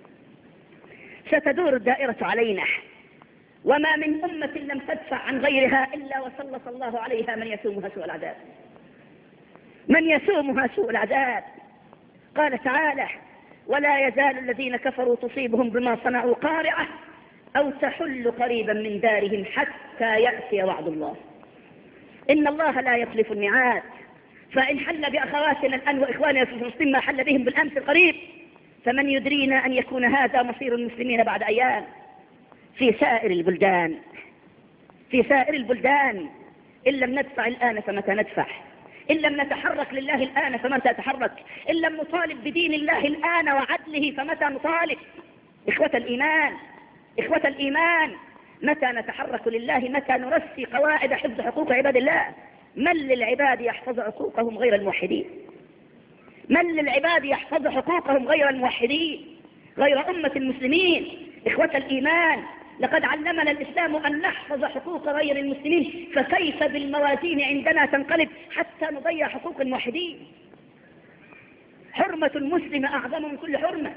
ستدور الدائرة علينا. وما من أمة لم تدفع عن غيرها إلا وسلط الله عليها من يسومها سوء العذاب، من يسومها سوء العذاب. قال تعالى: ولا يزال الذين كفروا تصيبهم بما صنعوا قارعة أو تحل قريبا من دارهم حتى يأتي وعد الله. إن الله لا يخلف الميعاد. فإن حل بأخواتنا الآن وإخواننا في فلسطين ما حل بهم بالأمس القريب، فمن يدرينا أن يكون هذا مصير المسلمين بعد أيام في سائر البلدان، في سائر البلدان. إن لم ندفع الآن فمتى ندفع؟ إن لم نتحرك لله الآن فمتى نتحرك؟ إن لم نطالب بدين الله الآن وعدله فمتى نطالب؟ إخوة الإيمان، إخوة الإيمان، متى نتحرك لله؟ متى نرسي قواعد حفظ حقوق عباد الله؟ من للعباد يحفظ حقوقهم غير الموحدين؟ من للعباد يحفظ حقوقهم غير الموحدين، غير أمة المسلمين؟ إخوة الإيمان، لقد علمنا الإسلام أن نحفظ حقوق غير المسلمين، فكيف بالموازين عندنا تنقلب حتى نضيع حقوق الموحدين؟ حرمة المسلم أعظم من كل حرمة،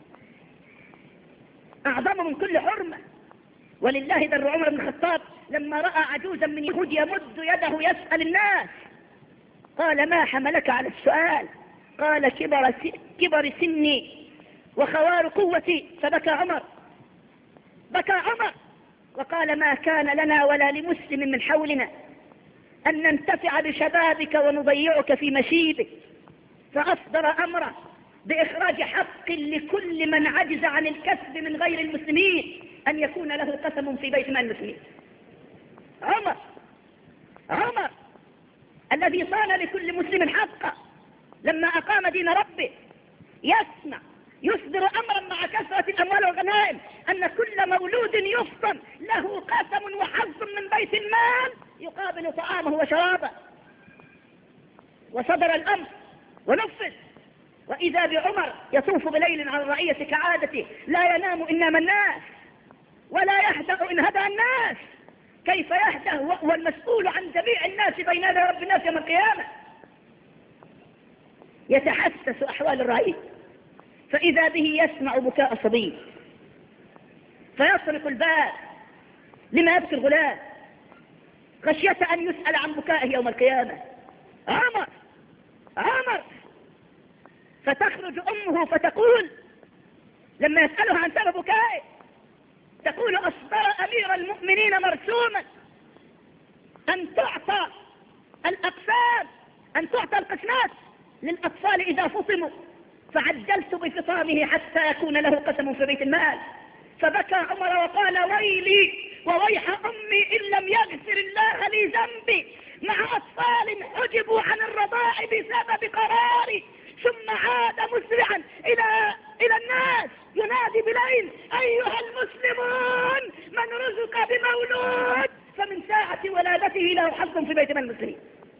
أعظم من كل حرمة. ولله در عمر بن الخطاب لما رأى عجوزا من يهود يمد يده يسأل الناس قال: ما حملك على السؤال؟ قال: كبر, كبر سني وخوار قوتي. فبكى عمر، بكى عمر وقال: ما كان لنا ولا لمسلم من حولنا أن ننتفع بشبابك ونضيعك في مشيبك. فأصدر أمره بإخراج حق لكل من عجز عن الكسب من غير المسلمين أن يكون له قسم في بيت مال المسلمين. عمر، عمر الذي صان لكل مسلم حقه لما أقام دين ربه يسمع يصدر أمرا مع كثرة الأموال والغنائم أن كل مولود يفطن له قسم وحظ من بيت المال يقابل طعامه وشرابه. وصدر الأمر ونفذ. وإذا بعمر يطوف بليل على الرعية كعادته، لا ينام إن نام الناس ولا يهدأ إن هدأ الناس. كيف يهدأ وهو المسؤول عن جميع الناس بين يدي رب الناس يوم القيامة؟ يتحسس أحوال الرعية، فإذا به يسمع بكاء صبي فيطرق الباب: لما يبكي الغلام؟ خشية أن يسأل عن بكائه يوم القيامة. عمر، عمر. فتخرج أمه فتقول لما يسألها عن سبب بكائه، تقول: أصدر أمير المؤمنين مرسوما أن تعطى الأقسام، أن تعطى القسمات للأطفال إذا فطموا، فعجلت بفطامه حتى يكون له قسم في بيت المال. فبكى عمر وقال: ويلي وويح أمي إن لم يغفر الله لي ذنبي مع أطفال حجبوا عن الرضاع بسبب قراري. ثم عاد مسرعا إلى إلى الناس ينادي بليل: أيها المسلمون، من رزق بمولود فمن ساعة ولادته له حظ في بيت من المسلمين.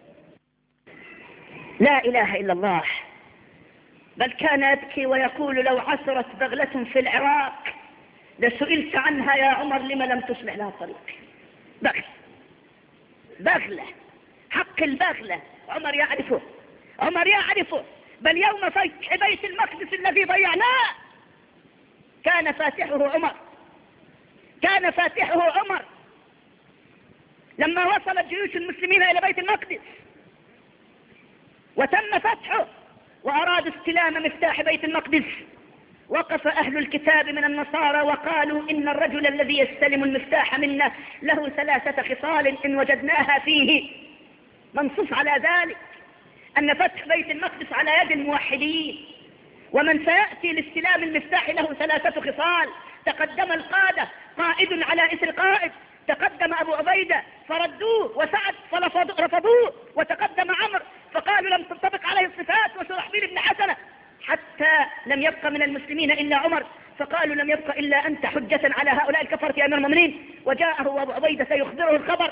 لا إله إلا الله. بل كان يبكي ويقول لو عثرت بغلة في العراق لسئلت عنها يا عمر لما لم تصلح لها طريق. بغلة بغلة حق البغلة عمر يعرفه، عمر يعرفه. بل يوم فتح بيت المقدس الذي ضيعناه كان فاتحه عمر، كان فاتحه عمر لما وصلت جيوش المسلمين إلى بيت المقدس وتم فتحه وأرادوا استلام مفتاح بيت المقدس، وقف أهل الكتاب من النصارى وقالوا إن الرجل الذي يستلم المفتاح منا له ثلاثة خصال إن وجدناها فيه. منصوص على ذلك أن فتح بيت المقدس على يد الموحدين، ومن سيأتي لاستلام المفتاح له ثلاثة خصال. تقدم القادة قائد على إثر قائد، تقدم أبو عبيدة فردوه، وسعد فرفضوه، وتقدم عمرو فقالوا لم تنطبق عليه الصفات، وشرحبيل بن حسنة، حتى لم يبق من المسلمين إلا عمر فقالوا لم يبق إلا أنت حجة على هؤلاء الكفرة يا أمير المؤمنين. وجاءه أبو عبيدة يخبره الخبر،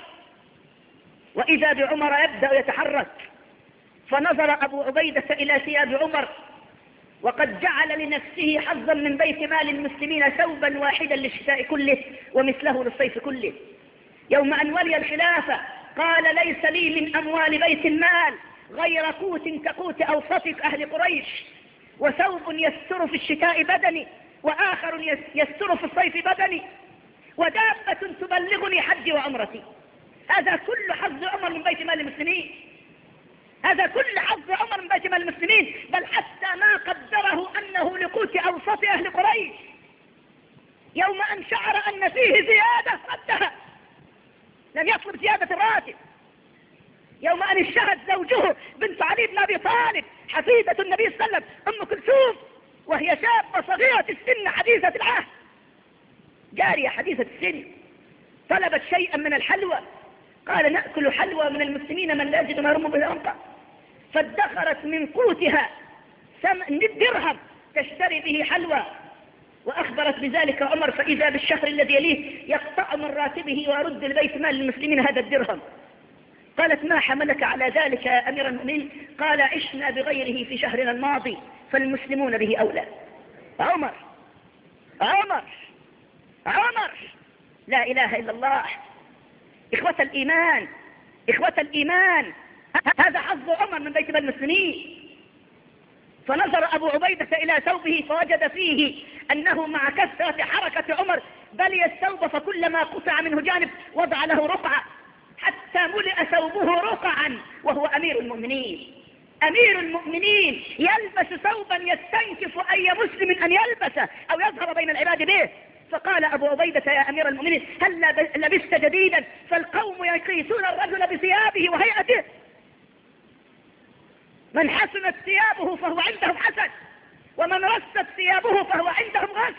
وإذا بعمر يبدأ يتحرك، فنظر أبو عبيدة إلى ثياب عمر وقد جعل لنفسه حظا من بيت مال المسلمين ثوبا واحدا للشتاء كله ومثله للصيف كله. يوم أن ولي الخلافة قال ليس لي من أموال بيت المال غير قوت كقوت أوسط أهل قريش، وثوب يستر في الشتاء بدني، وآخر يستر في الصيف بدني، ودابة تبلغني حجي وعمرتي. هذا كل حظ عمر من بيت مال المسلمين، هذا كل حظ عمر من بيت مال المسلمين. بل حتى ما قدره أنه لقوت أوسط أهل قريش. يوم أن شعر أن فيه زيادة ردها، لم يطلب زيادة الراتب. يوم أن اشتهت زوجه بنت علي بن أبي طالب حفيدة النبي صلى الله عليه وسلم أم كلثوم، وهي شابة صغيرة السن حديثة العهد، جارية حديثة السن، طلبت شيئا من الحلوى، قال نأكل حلوى من المسلمين من لا يجد ما يرم به عنقه، فادخرت من قوتها درهم تشتري به حلوى، وأخبرت بذلك عمر، فإذا بالشهر الذي يليه يقطع من راتبه ويرد لبيت مال المسلمين هذا الدرهم. قالت ما حملك على ذلك يا أمير المؤمنين؟ قال عشنا بغيره في شهرنا الماضي فالمسلمون به أولى. عمر عمر عمر لا إله إلا الله. إخوة الإيمان، إخوة الإيمان، هذا حظ عمر من بيت مال المسلمين. فنظر أبو عبيدة إلى ثوبه فوجد فيه أنه مع كثرة حركة عمر بلي الثوب، فكلما قطع منه جانب وضع له رقعة حتى ملئ ثوبه رقعا، وهو أمير المؤمنين. أمير المؤمنين يلبس ثوبا يستنكف أي مسلم أن يلبسه أو يظهر بين العباد به. فقال أبو عبيدة يا أمير المؤمنين هل لبست جديدا؟ فالقوم يقيسون الرجل بثيابه وهيئته، من حسنت ثيابه فهو عندهم حسن، ومن رست ثيابه فهو عندهم غش.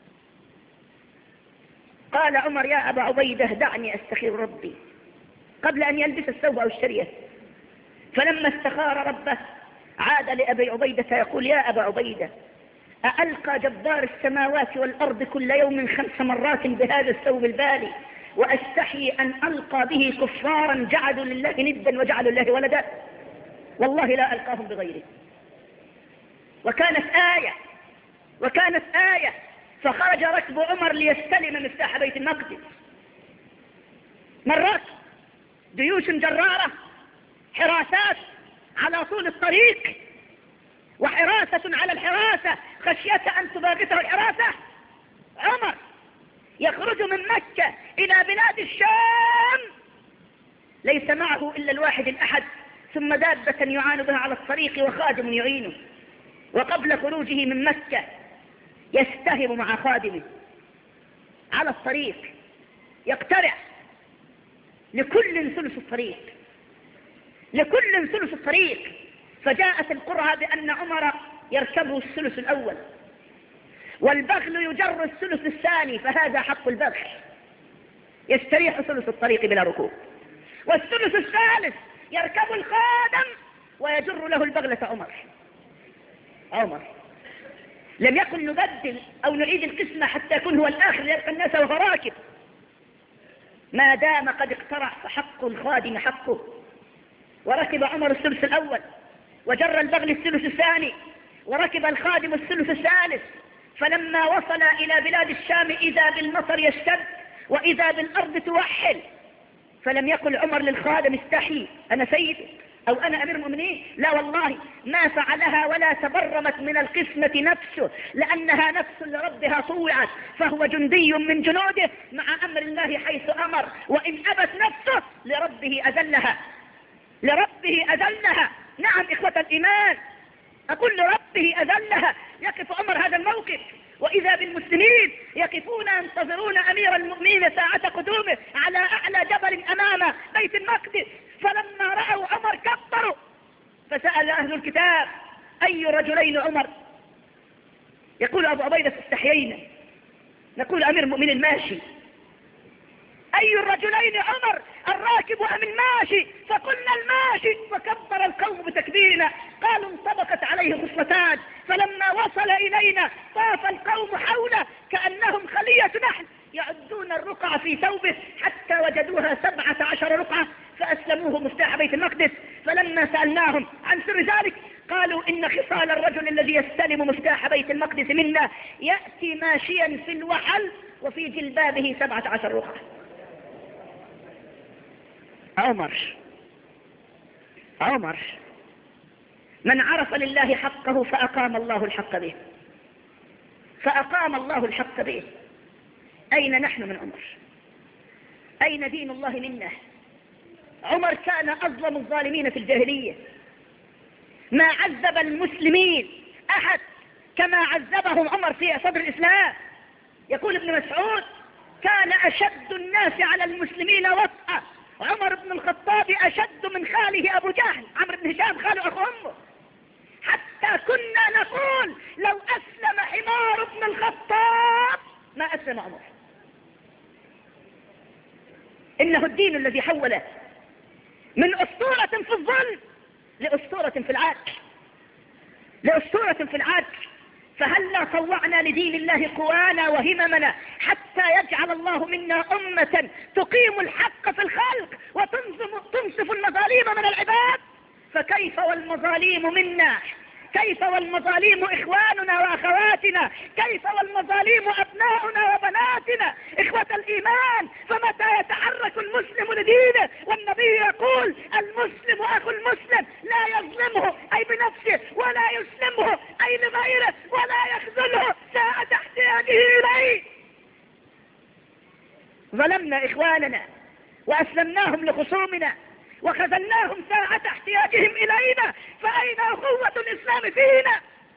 قال عمر يا أبا عبيدة دعني أستخير ربي قبل أن يلبس الثوب أو الشرية. فلما استخار ربه عاد لأبي عبيدة يقول يا أبا عبيدة أألقى جبار السماوات والأرض كل يوم خمس مرات بهذا الثوب البالي، وأستحي أن ألقى به كفارا جعلوا لله ندا وجعلوا الله ولدا؟ والله لا ألقاهم بغيره. وكانت آية وكانت آية فخرج ركب عمر ليستلم مفتاح بيت المقدس. مرات جيوش جرارة، حراسات على طول الطريق، وحراسة على الحراسة خشية أن تباغته الحراسة. عمر يخرج من مكة إلى بلاد الشام ليس معه إلا الواحد الأحد، ثم دابة يعان بها على الطريق وخادم يعينه. وقبل خروجه من مكة يستهب مع خادمه على الطريق، يقترع لكل ثلث الطريق، لكل ثلث الطريق. فجاءت القرعة بأن عمر يركبه الثلث الأول، والبغل يجر الثلث الثاني، فهذا حق البغل، يستريح ثلث الطريق بلا ركوب. والثلث الثالث يركب الخادم ويجر له البغلة عمر. عمر لم يكن نبدل أو نعيد القسمة حتى يكون هو الآخر يلقى الناس وهو راكب، ما دام قد اقترع فحق الخادم حقه. وركب عمر الثلث الأول، وجر البغل الثلث الثاني، وركب الخادم الثلث الثالث. فلما وصل إلى بلاد الشام إذا بالمطر يشتد وإذا بالأرض توحل، فلم يقل عمر للخادم استحي أنا سيدك أو أنا أمير المؤمنين، لا والله ما فعلها ولا تبرمت من القسمة نفسه، لأنها نفس لربها طوعت، فهو جندي من جنوده مع أمر الله حيث أمر، وإن أبت نفسه لربه أذلها، لربه أذلها. نعم إخوة الإيمان، أقول لربه أذلها. يقف عمر هذا الموقف وإذا بالمسلمين يقفون ينتظرون أمير المؤمنين ساعة قدومه على أعلى جبل أمام بيت المقدس، فلما رأوا عمر كبروا. فسأل أهل الكتاب أي رجلين عمر؟ يقول أبو عبيدة استحيينا، نقول أمير المؤمنين ماشي. أي الرجلين عمر، الراكب أم الماشي؟ فقلنا الماشي، فكبر القوم بتكبيرنا. قالوا انطبقت عليه خصلتان، فلما وصل إلينا طاف القوم حوله كأنهم خلية نحل يعدون الرقع في ثوبه حتى وجدوها سبعة عشر رقعة، فأسلموه مفتاح بيت المقدس. فلما سألناهم عن سر ذلك قالوا إن خصال الرجل الذي يستلم مفتاح بيت المقدس منا يأتي ماشيا في الوحل وفي جلبابه سبعة عشر رقعة. عمر عمر من عرف لله حقه فأقام الله الحق به، فأقام الله الحق به. أين نحن من عمر؟ أين دين الله منا؟ عمر كان أظلم الظالمين في الجاهلية، ما عذب المسلمين أحد كما عذبهم عمر في صدر الإسلام. يقول ابن مسعود كان أشد الناس على المسلمين وطأ عمر بن الخطاب أشد من خاله أبو جهل عمرو بن هشام خاله أخو أمه، حتى كنا نقول لو أسلم حمار بن الخطاب ما أسلم عمر. إنه الدين الذي حوله من أسطورة في الظلم لأسطورة في العدل، لأسطورة في العدل. فهلا طوعنا لدين الله قوانا وهممنا حتى يجعل الله منا أمة تقيم الحق في الخلق وتنصف المظالم من العباد. فكيف والمظالم منا؟ كيف والمظالم إخواننا وأخواتنا؟ كيف والمظالم أبناؤنا وبناتنا؟ إخوة الإيمان، فمتى يتحرك المسلم لدينه؟ والنبي يقول المسلم أخو المسلم لا يظلمه أي بنفسه ولا يسلمه أي لغيره ولا يخذله ساعة احتياجه إليه. ظلمنا إخواننا وأسلمناهم لخصومنا وخذلناهم ساعة احتياجهم إلينا، فأين أخوة الإسلام فينا؟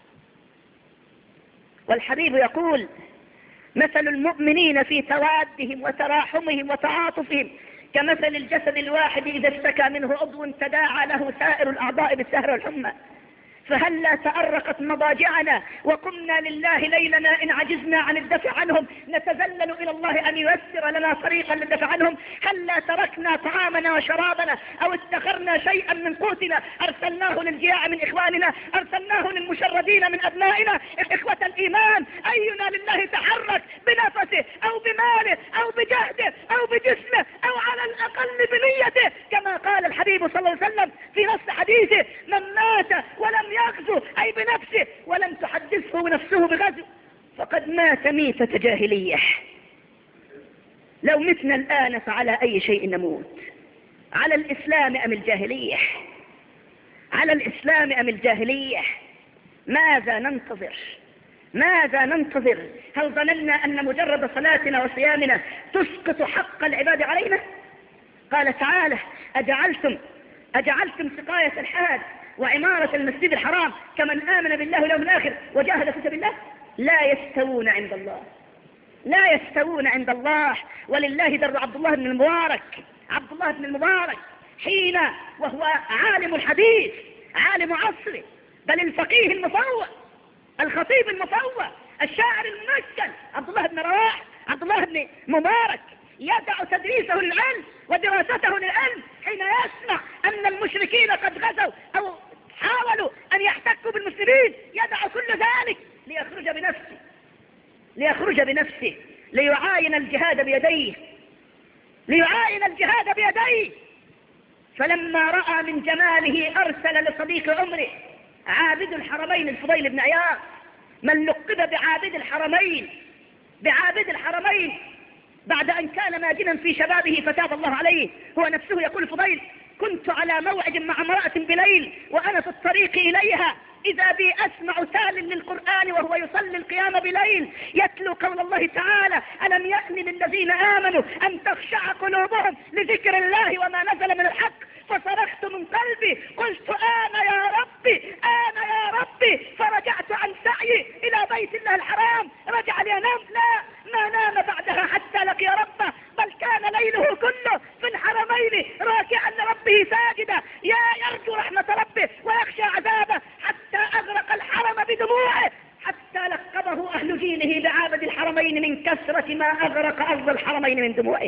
والحبيب يقول مثل المؤمنين في توادهم وتراحمهم وتعاطفهم كمثل الجسد الواحد إذا اشتكى منه عضو تداعى له سائر الأعضاء بالسهر والحمى. فهلا تأرقت مضاجعنا وقمنا لله ليلنا إن عجزنا عن الدفع عنهم نتذلل إلى الله أن ييسر لنا طريقا للدفع عنهم. هلا تركنا طعامنا وشرابنا أو ادخرنا شيئا من قوتنا أرسلناه للجياع من إخواننا، أرسلناه للمشردين من أبنائنا. إخوة الإيمان، أينا لله تحرك بنفسه أو بماله أو بجهده أو بجسمه أو على الأقل بنيته، كما قال الحبيب صلى الله عليه وسلم في نص حديثه من مات ولم يغزو أي بنفسه ولم تحدثه نفسه بغزو فقد مات ميتة جاهلية. لو متنا الآن فعلى أي شيء نموت؟ على الإسلام أم الجاهلية؟ على الإسلام أم الجاهلية؟ ماذا ننتظر؟ ماذا ننتظر؟ هل ظننا أن مجرد صلاتنا وصيامنا تسقط حق العباد علينا؟ قال تعالى أجعلتم أجعلتم سقاية الحاج وعمارة المسجد الحرام كمن آمن بالله واليوم الآخر وجاهد في سبيل الله؟ لا يستوون عند الله، لا يستوون عند الله. ولله در عبد الله بن المبارك، عبد الله بن المبارك حين وهو عالم الحديث عالم عصره بل الفقيه المفوه الخطيب المفوه الشاعر الممثل عبد الله بن رواح عبد الله بن مبارك يدع تدريسه للعلم ودراسته للعلم حين يسمع أن المشركين قد غزوا أو حاولوا أن يحتكوا بالمسلمين، يدع كل ذلك ليخرج بنفسه ليخرج بنفسه ليعاين الجهاد بيديه. ليعاين الجهاد بيديه، فلما رأى من جماله أرسل لصديق عمره عابد الحرمين الفضيل بن عياض، من لقب بعابد الحرمين بعابد الحرمين بعد أن كان ماجنا في شبابه فتاب الله عليه. هو نفسه يقول فضيل: كنت على موعد مع امرأة بليل وأنا في الطريق إليها، إذا بي أسمع تال للقرآن وهو يصلي القيام بليل يتلو قول الله تعالى: ألم يأن للذين آمنوا أن تخشع قلوبهم لذكر الله وما نزل من الحق، فصرخت من قلبي قلت: آن يا ربي آن يا ربي، فرجعت عن سعي إلى بيت الله الحرام. رجع لينام؟ لا، ما نام بعدها حتى لقي ربه، بل كان ليله كله في الحرمين راكعا لربه ساجدا، يا يرجو رحمة ربه ويخشى عذابه، حتى أغرق الحرم بدموعه، حتى لقبه أهل جيله بعابد الحرمين من كثرة ما أغرق أرض الحرمين من دموعه.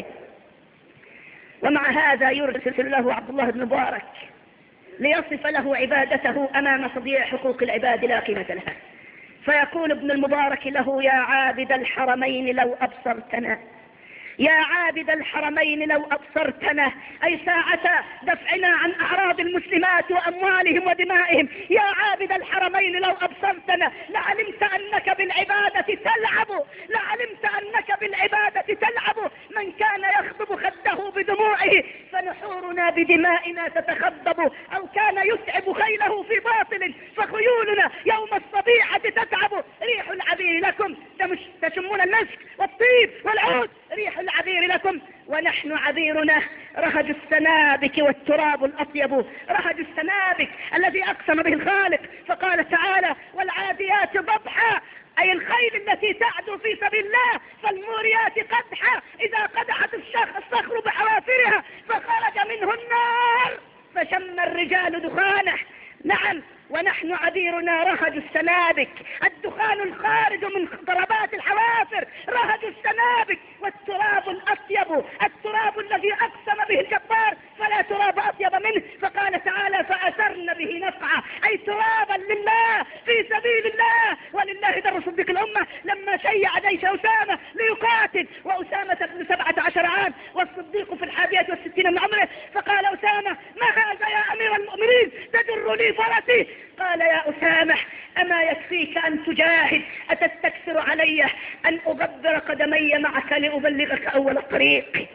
ومع هذا يرسل له عبد الله بن مبارك ليصف له عبادته أمام تضييع حقوق العباد لا قيمة لها، فيقول ابن المبارك له: يا عابد الحرمين لو أبصرتنا، يا عابد الحرمين لو أبصرتنا، أي ساعة دفعنا عن أعراض المسلمات وأموالهم ودمائهم، يا عابد الحرمين لو أبصرتنا لعلمت أنك بالعبادة تلعب، لعلمت أنك بالعبادة تلعب. من كان يخضب خده بدموعه فنحورنا بدمائنا تتخضب، أو كان يتعب خيله في باطل فخيولنا يوم الصبيحة تتعب. ريح العبير لكم، تشمون المسك والطيب والعود، ريح العبير لكم ونحن عبيرنا رهج السنابك والتراب الأطيب. رهج السنابك الذي أقسم به الخالق، فقال تعالى: والعاديات ضبحا، أي الخيل التي تعدو في سبيل الله، فالموريات قدحا، إذا قدحت الصخر بحوافرها فخرج منه النار فشم الرجال دخانه. نعم، ونحن عبيرنا رهج السنابك، الدخان الخارج من ضربات الحوافر، رهج السنابك والتراب الأطيب، التراب الذي أقسم به الجبار فلا تراب أطيب منه. فقال تعالى: فأثرن به نقعا، أي ترابا لله في سبيل الله. ولله در صديق الأمة لما شيع جيش أسامة ليقاتل، وأسامة ابن سبعة عشر عام والصديق في الحادية والستين من عمره، فقال أسامة: ما هذا يا أمير المؤمنين تجر لي فرسي؟ قال: يا أسامة أما يكفيك أن تجاهد، أتستكثر علي أن أغبر قدمي معك لأبلغك أول الطريق؟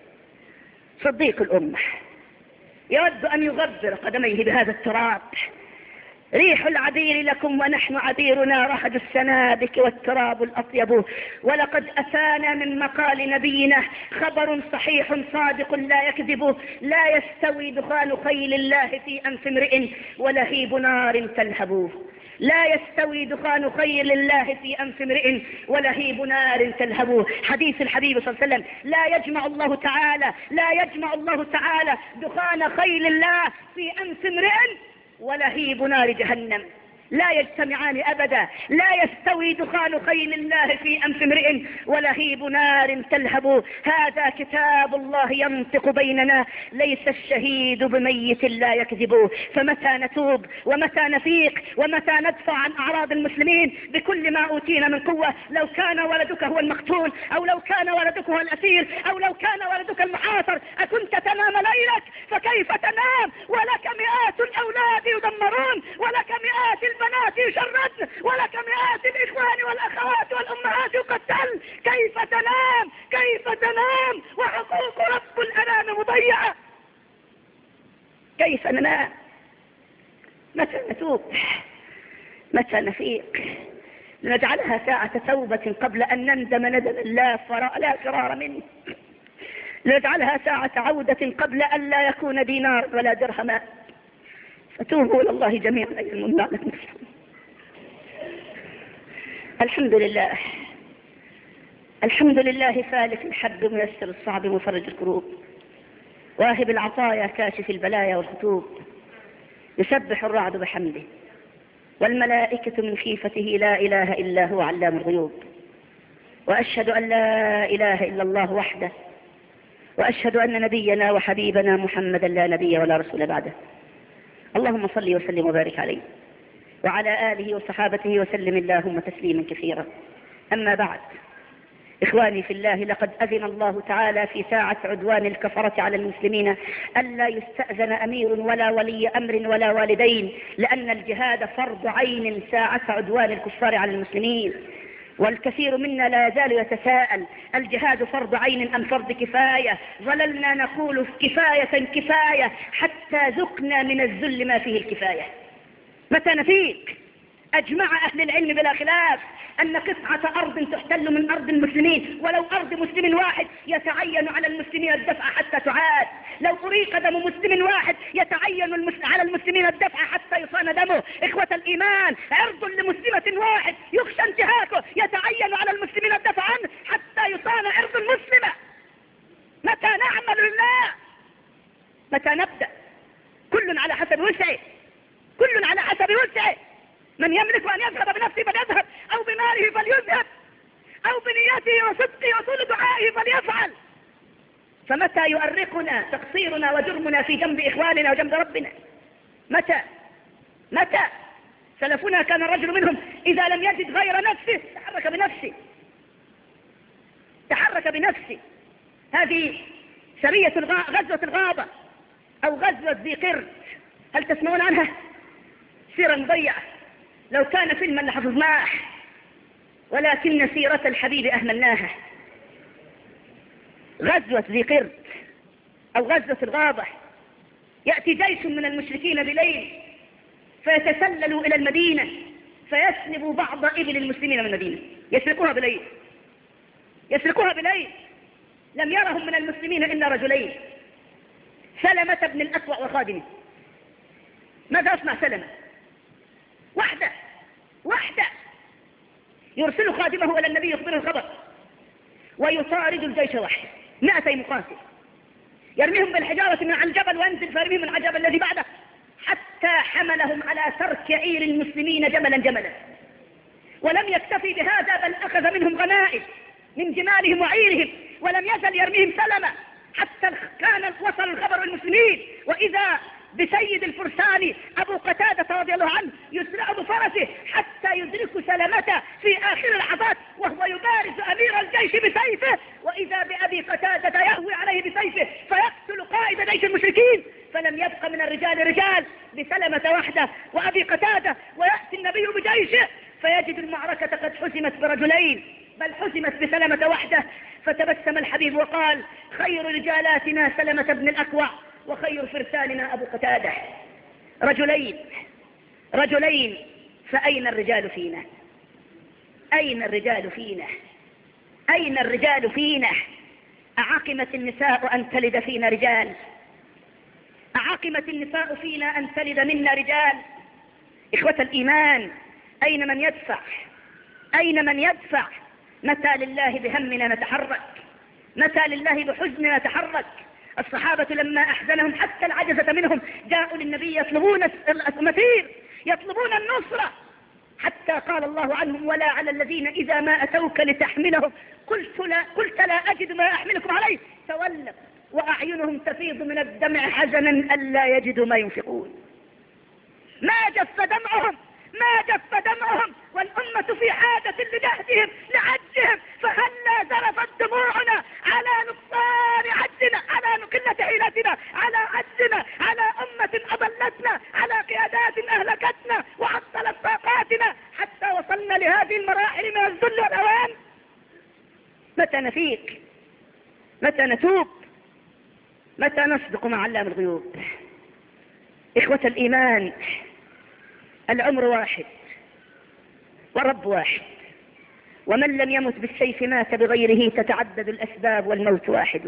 صديق الأمة يود أن يغبر قدميه بهذا التراب. ريح العبير لكم ونحن عبيرنا رهج السنابك والتراب الأطيب. ولقد أتانا من مقال نبينا خبر صحيح صادق لا يكذب: لا يستوي دخان خيل الله في أنف امرئ ولهيب نار تلهب. لا يستوي دخان خيل الله في أنف امرئ ولهيب نار تلهب. حديث الحبيب صلى الله عليه وسلم: لا يجمع الله تعالى لا يجمع الله تعالى دخان خيل الله في أنف امرئ ولهيب نار جهنم، لا يجتمعان أبدا. لا يستوي دخان خيل الله في أنف امرئ ولهيب نار تلهب. هذا كتاب الله ينطق بيننا، ليس الشهيد بميت لا يكذب. فمتى نتوب ومتى نفيق ومتى ندفع عن أعراض المسلمين بكل ما أوتينا من قوة؟ لو كان ولدك هو المقتول، أو لو كان ولدك هو الأسير، أو لو كان ولدك المحاصر، أكنت تنام ليلك؟ فكيف تنام ولك مئات الأولاد يدمرون، ولك مئات البنات يشردن، ولك مئات الإخوان والأخوات والأمهات يقتل؟ كيف تنام؟ كيف تنام وحقوق رب الأنام مضيعة؟ كيف ننام؟ متى نتوب؟ متى نفيق؟ لنجعلها ساعة توبة قبل أن نندم ندما لا فرار لا فرار منه. لنجعلها ساعة عودة قبل أن لا يكون دينار ولا درهم. فتوبوا إلى الله جميعا أيها المؤمنون. الحمد لله الحمد لله فالك الحب ميسر الصعب مفرج الكروب، واهب العطايا كاشف البلايا والخطوب. يسبح الرعد بحمده والملائكة من خيفته، لا إله إلا هو علام الغيوب. وأشهد أن لا إله إلا الله وحده، وأشهد أن نبينا وحبيبنا محمدا لا نبي ولا رسول بعده. اللهم صل وسلم وبارك عليه وعلى آله وصحابته وسلم اللهم تسليما كثيرا. أما بعد، إخواني في الله، لقد أذن الله تعالى في ساعة عدوان الكفرة على المسلمين ألا يستأذن أمير ولا ولي أمر ولا والدين، لأن الجهاد فرض عين ساعة عدوان الكفار على المسلمين. والكثير منا لا يزال يتساءل: الجهاد فرض عين أم فرض كفاية؟ ظللنا نقول كفاية كفاية حتى ذقنا من الذل ما فيه الكفاية. متى نفيق؟ أجمع أهل العلم بلا خلاف أن قطعة أرض تحتل من أرض المسلمين ولو أرض مسلم واحد يتعين على المسلمين الدفع حتى تعاد. لو أريق دم مسلم واحد يتعين على المسلمين الدفع حتى يصان دمه. إخوة الإيمان، عرض لمسلمة واحد يخشى انتهاكه يتعين على المسلمين الدفع عنه حتى يصان عرض المسلمة. متى نعمل لله؟ متى نبدأ؟ كل على حسب وسعه، كل على حسب وسعه. من يملك أن يذهب بنفسه فليذهب، أو بماله فليذهب، أو بنيته وصدقه وطول دعائه فليفعل. فمتى يؤرقنا تقصيرنا وجرمنا في جنب إخواننا وجنب ربنا؟ متى؟ متى؟ سلفنا كان الرجل منهم إذا لم يجد غير نفسه تحرك بنفسه، تحرك بنفسه. هذه سرية الغ... غزوة الغابة أو غزوة ذي قرد، هل تسمعون عنها؟ سيرة مضيعة، لو كان فيلما لحفظناه، ولكن سيرة الحبيب أهملناها. غزوة ذي قرد أو غزوة الغابة، يأتي جيش من المشركين بليل فيتسللوا إلى المدينة فيسلبوا بعض إبل المسلمين من المدينة، يسرقوها بليل، يسرقوها بليل. لم يرهم من المسلمين إلا رجلين، سلمة بن الأكوع وخادمه. ماذا أصنع سلمة؟ وحده وحده يرسل خادمه إلى النبي يخبره الخبر، ويطارد الجيش وحده مئتي مقاتل، يرميهم بالحجارة من على الجبل وينزل فيرميهم من على الجبل الذي بعده، حتى حملهم على ترك عير المسلمين جملا جملا. ولم يكتفي بهذا بل أخذ منهم غنائم من جمالهم وعيرهم، ولم يزل يرميهم سلمة حتى كان وصل الخبر المسلمين، وإذا بسيد الفرسان أبو قتادة رضي الله عنه يسرع بفرسه حتى يدرك سلمته في آخر العظات وهو يبارز أمير الجيش بسيفه، وإذا بأبي قتادة يهوي عليه بسيفه فيقتل قائد جيش المشركين، فلم يبق من الرجال رجال بسلمة وحده وأبي قتادة. ويأتي النبي بجيشه فيجد المعركة قد حسمت برجلين، بل حسمت بسلمة وحده. فتبسم الحبيب وقال: خير رجالاتنا سلمة بن الأكوع، وخير فرساننا أبو قتادة. رجلين رجلين فأين الرجال فينا؟ أين الرجال فينا؟ أين الرجال فينا؟ أعقمت النساء أن تلد فينا رجال؟ أعقمت النساء فينا أن تلد منا رجال؟ إخوة الإيمان، أين من يدفع؟ أين من يدفع؟ متى لله بهمنا نتحرك؟ متى لله بحزننا نتحرك؟ الصحابة لما أحزنهم حتى العجزة منهم جاءوا للنبي يطلبون المثير، يطلبون النصرة، حتى قال الله عنهم: ولا على الذين إذا ما أتوك لتحملهم قلت لا, قلت لا أجد ما أحملكم عليه تولوا وأعينهم تفيض من الدمع حزنا ألا يجدوا ما ينفقون. ما جف دمعهم، ما جف دمعهم، والأمة في حاجة لجهدهم لعجهم، فهلا زرفت دموعنا على نقصان عجنا، على قلة حيلتنا، على عجنا، على أمة أضلتنا، على قيادات أهلكتنا وعطلت طاقاتنا حتى وصلنا لهذه المراحل من الذل والهوان. متى نفيق؟ متى نتوب؟ متى نصدق مع علام الغيوب؟ إخوة الإيمان، العمر واحد والرب واحد، ومن لم يمت بالسيف مات بغيره. تتعدد الأسباب والموت واحد،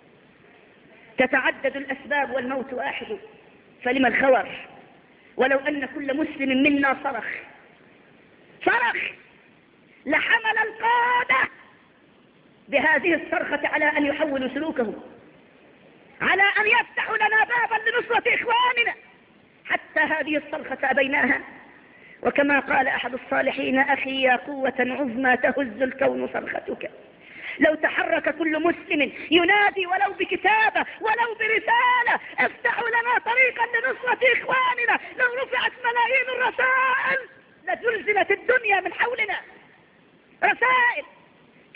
تتعدد الأسباب والموت واحد، فلما الخور؟ ولو أن كل مسلم منا صرخ صرخ لحمل القادة بهذه الصرخة على أن يحولوا سلوكهم، على أن يفتحوا لنا بابا لنصرة إخواننا. حتى هذه الصرخة أبيناها، وكما قال أحد الصالحين: أخي يا قوة عظمى تهز الكون صرختك. لو تحرك كل مسلم ينادي ولو بكتابة ولو برسالة: افتحوا لنا طريقا لنصرة إخواننا، لو رفعت ملايين الرسائل لزلزلت الدنيا من حولنا. رسائل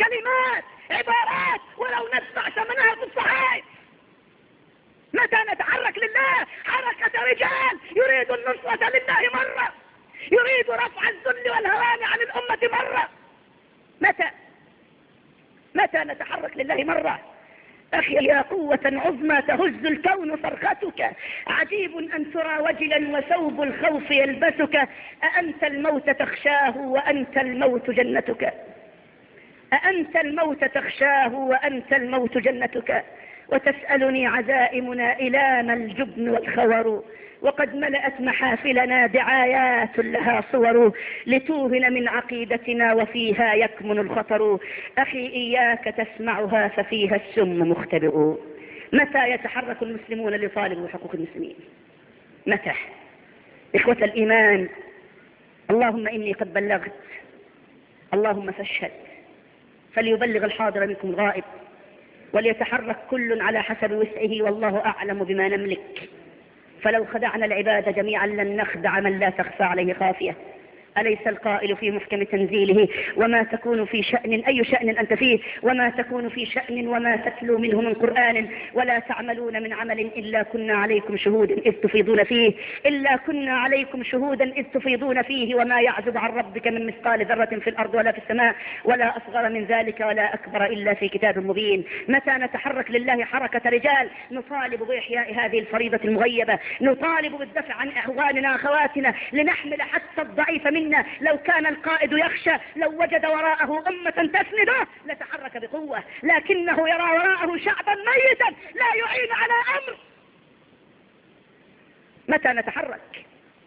كلمات عبارات ولو ندفع ثمنها في الصحائف. متى نتحرك لله؟ حركة رجال يريد النصرة لله مرة، يريد رفع الذل والهوان عن الأمة مرة. متى متى نتحرك لله مرة؟ أخي يا قوة عظمى تهز الكون صرختك، عجيب أن ترى وجلا وثوب الخوف يلبسك، أأنت الموت تخشاه وأنت الموت جنتك، أأنت الموت تخشاه وأنت الموت جنتك، وتسألني عزائمنا إلى ما الجبن والخور، وقد ملأت محافلنا دعايات لها صور، لتوهن من عقيدتنا وفيها يكمن الخطر، أخي إياك تسمعها ففيها السم مختبئ. متى يتحرك المسلمون لطالب حقوق المسلمين؟ متى؟ إخوة الإيمان، اللهم إني قد بلغت، اللهم فاشهد، فليبلغ الحاضر منكم الغائب، وليتحرك كل على حسب وسعه، والله أعلم بما نملك، فلو خدعنا العباد جميعا لن نخدع من لا تخفى عليه خافية. أليس القائل في محكم تنزيله: وما تكون في شأن، أي شأن أنت فيه، وما تكون في شأن وما تتلو منه من قرآن ولا تعملون من عمل إلا كنا عليكم شهودا إذ تفيضون فيه، إلا كنا عليكم شهودا إذ تفيضون فيه، وما يعزب عن ربك من مثقال ذرة في الأرض ولا في السماء ولا أصغر من ذلك ولا أكبر إلا في كتاب مبين. متى نتحرك لله حركة رجال نطالب بإحياء هذه الفريضة المغيبة، نطالب بالدفع عن إخواننا أخواتنا، لنحمل حتى الضعيف منا. لو كان القائد يخشى لو وجد وراءه أمة تسنده لتحرك بقوة، لكنه يرى وراءه شعبا ميتا لا يعين على أمر. متى نتحرك؟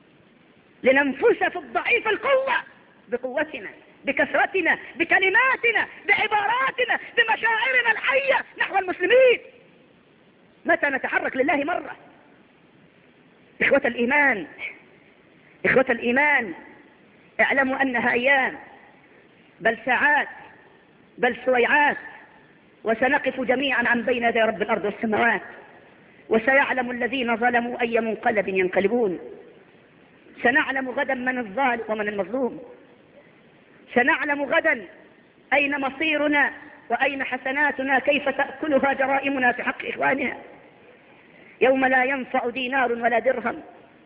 لننفس في الضعيف القوة بقوتنا، بكثرتنا، بكلماتنا، بعباراتنا، بمشاعرنا الحية نحو المسلمين. متى نتحرك لله مرة؟ إخوة الإيمان، إخوة الإيمان، اعلموا أنها أيام، بل ساعات، بل سويعات، وسنقف جميعا عن بين يدي رب الأرض والسماوات، وسيعلم الذين ظلموا أي منقلب ينقلبون. سنعلم غدا من الظالم ومن المظلوم، سنعلم غدا أين مصيرنا وأين حسناتنا، كيف تأكلها جرائمنا في حق إخواننا. يوم لا ينفع دينار ولا درهم.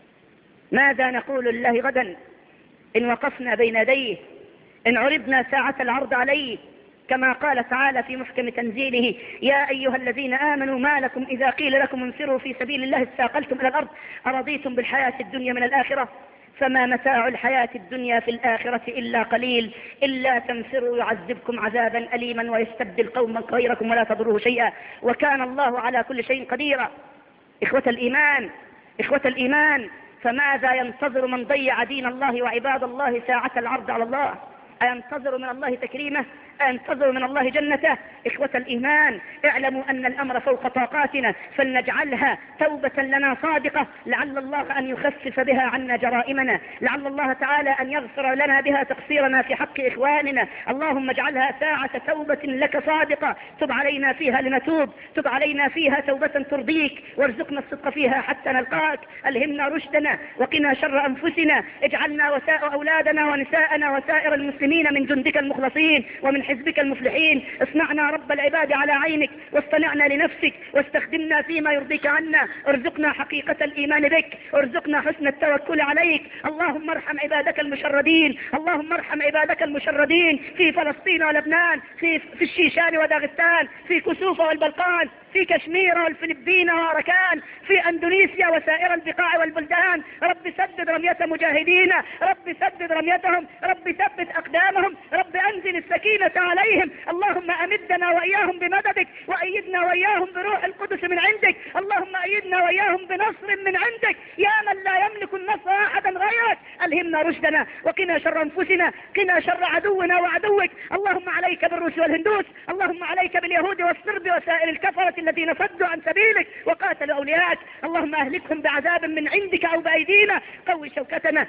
ماذا نقول لله غدا إن وقفنا بين يديه، إن عرضنا ساعة العرض عليه؟ كما قال تعالى في محكم تنزيله: يا أيها الذين آمنوا ما لكم إذا قيل لكم انفروا في سبيل الله استاقلتم إلى الأرض أرضيتم بالحياة الدنيا من الآخرة فما متاع الحياة الدنيا في الآخرة إلا قليل إلا تنفروا يعذبكم عذابا أليما ويستبدل قوما غيركم ولا تضروه شيئا وكان الله على كل شيء قديرا. إخوة الإيمان، إخوة الإيمان، فماذا ينتظر من ضيع دين الله وعباد الله ساعة العرض على الله؟ أينتظر من الله تكريمه؟ أينتظر من الله جنته؟ إخوة الإيمان، اعلموا أن الأمر فوق طاقاتنا، فلنجعلها توبة لنا صادقة، لعل الله أن يخفف بها عنا جرائمنا، لعل الله تعالى أن يغفر لنا بها تقصيرنا في حق إخواننا. اللهم اجعلها ساعة توبة لك صادقة، تب علينا فيها لنتوب، تب علينا فيها توبة ترضيك، وارزقنا الصدق فيها حتى نلقاك. ألهمنا رشدنا وقنا شر أنفسنا، اجعلنا وسائر أولادنا ونساءنا وسائر المسلمين من جندك المخلصين ومن حزبك المفلحين. اصنعنا رب العباد على عينك، واصطنعنا لنفسك، واستخدمنا فيما يرضيك عنا. ارزقنا حقيقة الإيمان بك، ارزقنا حسن التوكل عليك. اللهم ارحم عبادك المشردين، اللهم ارحم عبادك المشردين في فلسطين ولبنان، في, في الشيشان وداغستان، في كسوف والبلقان، في كشمير والفلبين وأركان، في أندونيسيا وسائر البقاع والبلدان. رب سدد رمية مجاهدينا، رب سدد رميتهم، رب ثبت أقدامهم، رب أنزل السكينة عليهم. اللهم أمدنا وإياهم بمددك، وأيدنا وإياهم بروح القدس من عندك. اللهم أيدنا وإياهم بنصر من عندك يا من لا يملك النصر أحدا غيرك. ألهمنا رشدنا وقنا شر أنفسنا، قنا شر عدونا وعدوك. اللهم عليك بالروس والهندوس، اللهم عليك باليهود والصرب وسائر الكفرة الذين صدوا عن سبيلك وقاتلوا أولياءك. اللهم أهلكهم بعذاب من عندك أو بأيدينا. قوي شوكتنا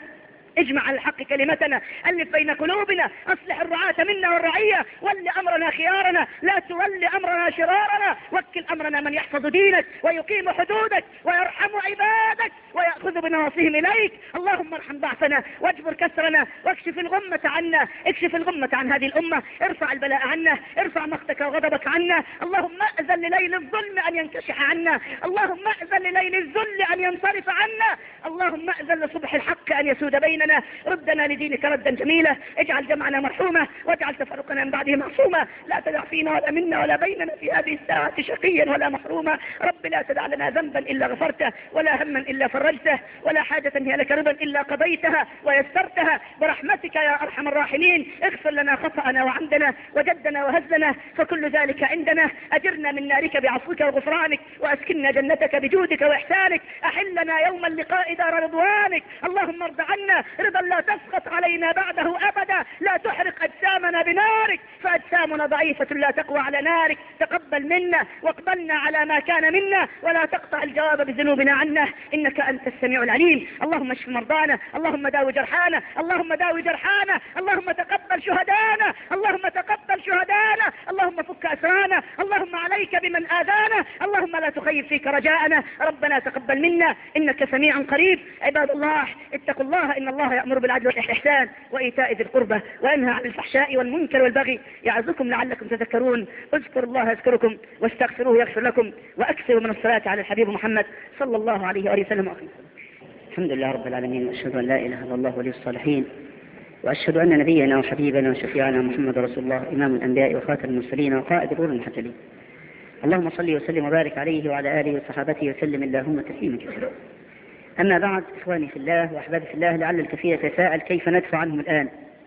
اجمع على الحق كلمتنا، ألف بين قلوبنا، أصلح الرعاة منا والرعية، ول أمرنا خيارنا، لا تول أمرنا شرارنا، وكل أمرنا من يحفظ دينك ويقيم حدودك ويرحم عبادك ويأخذ بنواصيهم إليك. اللهم ارحم ضعفنا واجبر كسرنا واكشف الغمة عنا، اكشف الغمة عن هذه الأمة، ارفع البلاء عنا، ارفع مقتك وغضبك عنا. اللهم أذن لليل الظلم أن ينكشح عنا، اللهم أذن لليل الذل أن ينصرف عنا، اللهم أذن لصبح الحق أن يسود بيننا. ردنا لدينك ردا جميلا، اجعل جمعنا مرحوما واجعل تفرقنا من بعده معصوما، لا تدع فينا ولا منا ولا بيننا في هذه الساعة شقيا ولا محروما. رب لا تدع لنا ذنبا إلا غفرته، ولا هما إلا فرجته، ولا حاجة هي لك رضا إلا قضيتها ويسرتها برحمتك يا أرحم الراحمين. اغفر لنا خطأنا وعمدنا وجدنا وهزنا، فكل ذلك عندنا. أجرنا من نارك بعفوك وغفرانك، وأسكننا جنتك بجودك وإحسانك. أحلنا يوم اللقاء دار رضوانك. اللهم ارض عنا رضا لا تسخط علينا بعده أبدا، لا تحرق أجسامنا بنارك فأجسامنا ضعيفة لا تقوى على نارك. تقبل منا واقبلنا على ما كان منا، ولا تقطع الجواب بذنوبنا عنا، إنك أنت السميع العليم. اللهم اشف مرضانا، اللهم داوي جرحانا، اللهم داوي جرحانا، اللهم تقبل شهدانا، اللهم تقبل شهدانا، اللهم فك أسرانا، اللهم عليك بمن آذانا، اللهم لا تخيب فيك رجاءنا. ربنا تقبل منا إنك سميع قريب. عباد الله اتقوا الله، إن الله يأمر بالعدل والإحسان وإيتاء ذي القربى وينهى عن الفحشاء والمنكر والبغي، يعظكم لعلكم تذكرون. اذكروا الله يذكركم واستغفروه يغفر لكم، وأكثروا من الصلاة على الحبيب محمد صلى الله عليه وآله وسلم. الحمد لله رب العالمين، وأشهد أن لا إله إلا الله ولي الصالحين، وأشهد أن نبينا وحبيبنا وشفيعنا محمد رسول الله، إمام الأنبياء وخاتم المرسلين وقائد الغر المحجلين. اللهم صل وسلم وبارك عليه وعلى آله وصحابته وسلم اللهم تسليما كثيرا. أما بعد، إخواني في الله وأحبابي في الله، لعل الكثير يتساءل كيف ندفع عنهم الآن.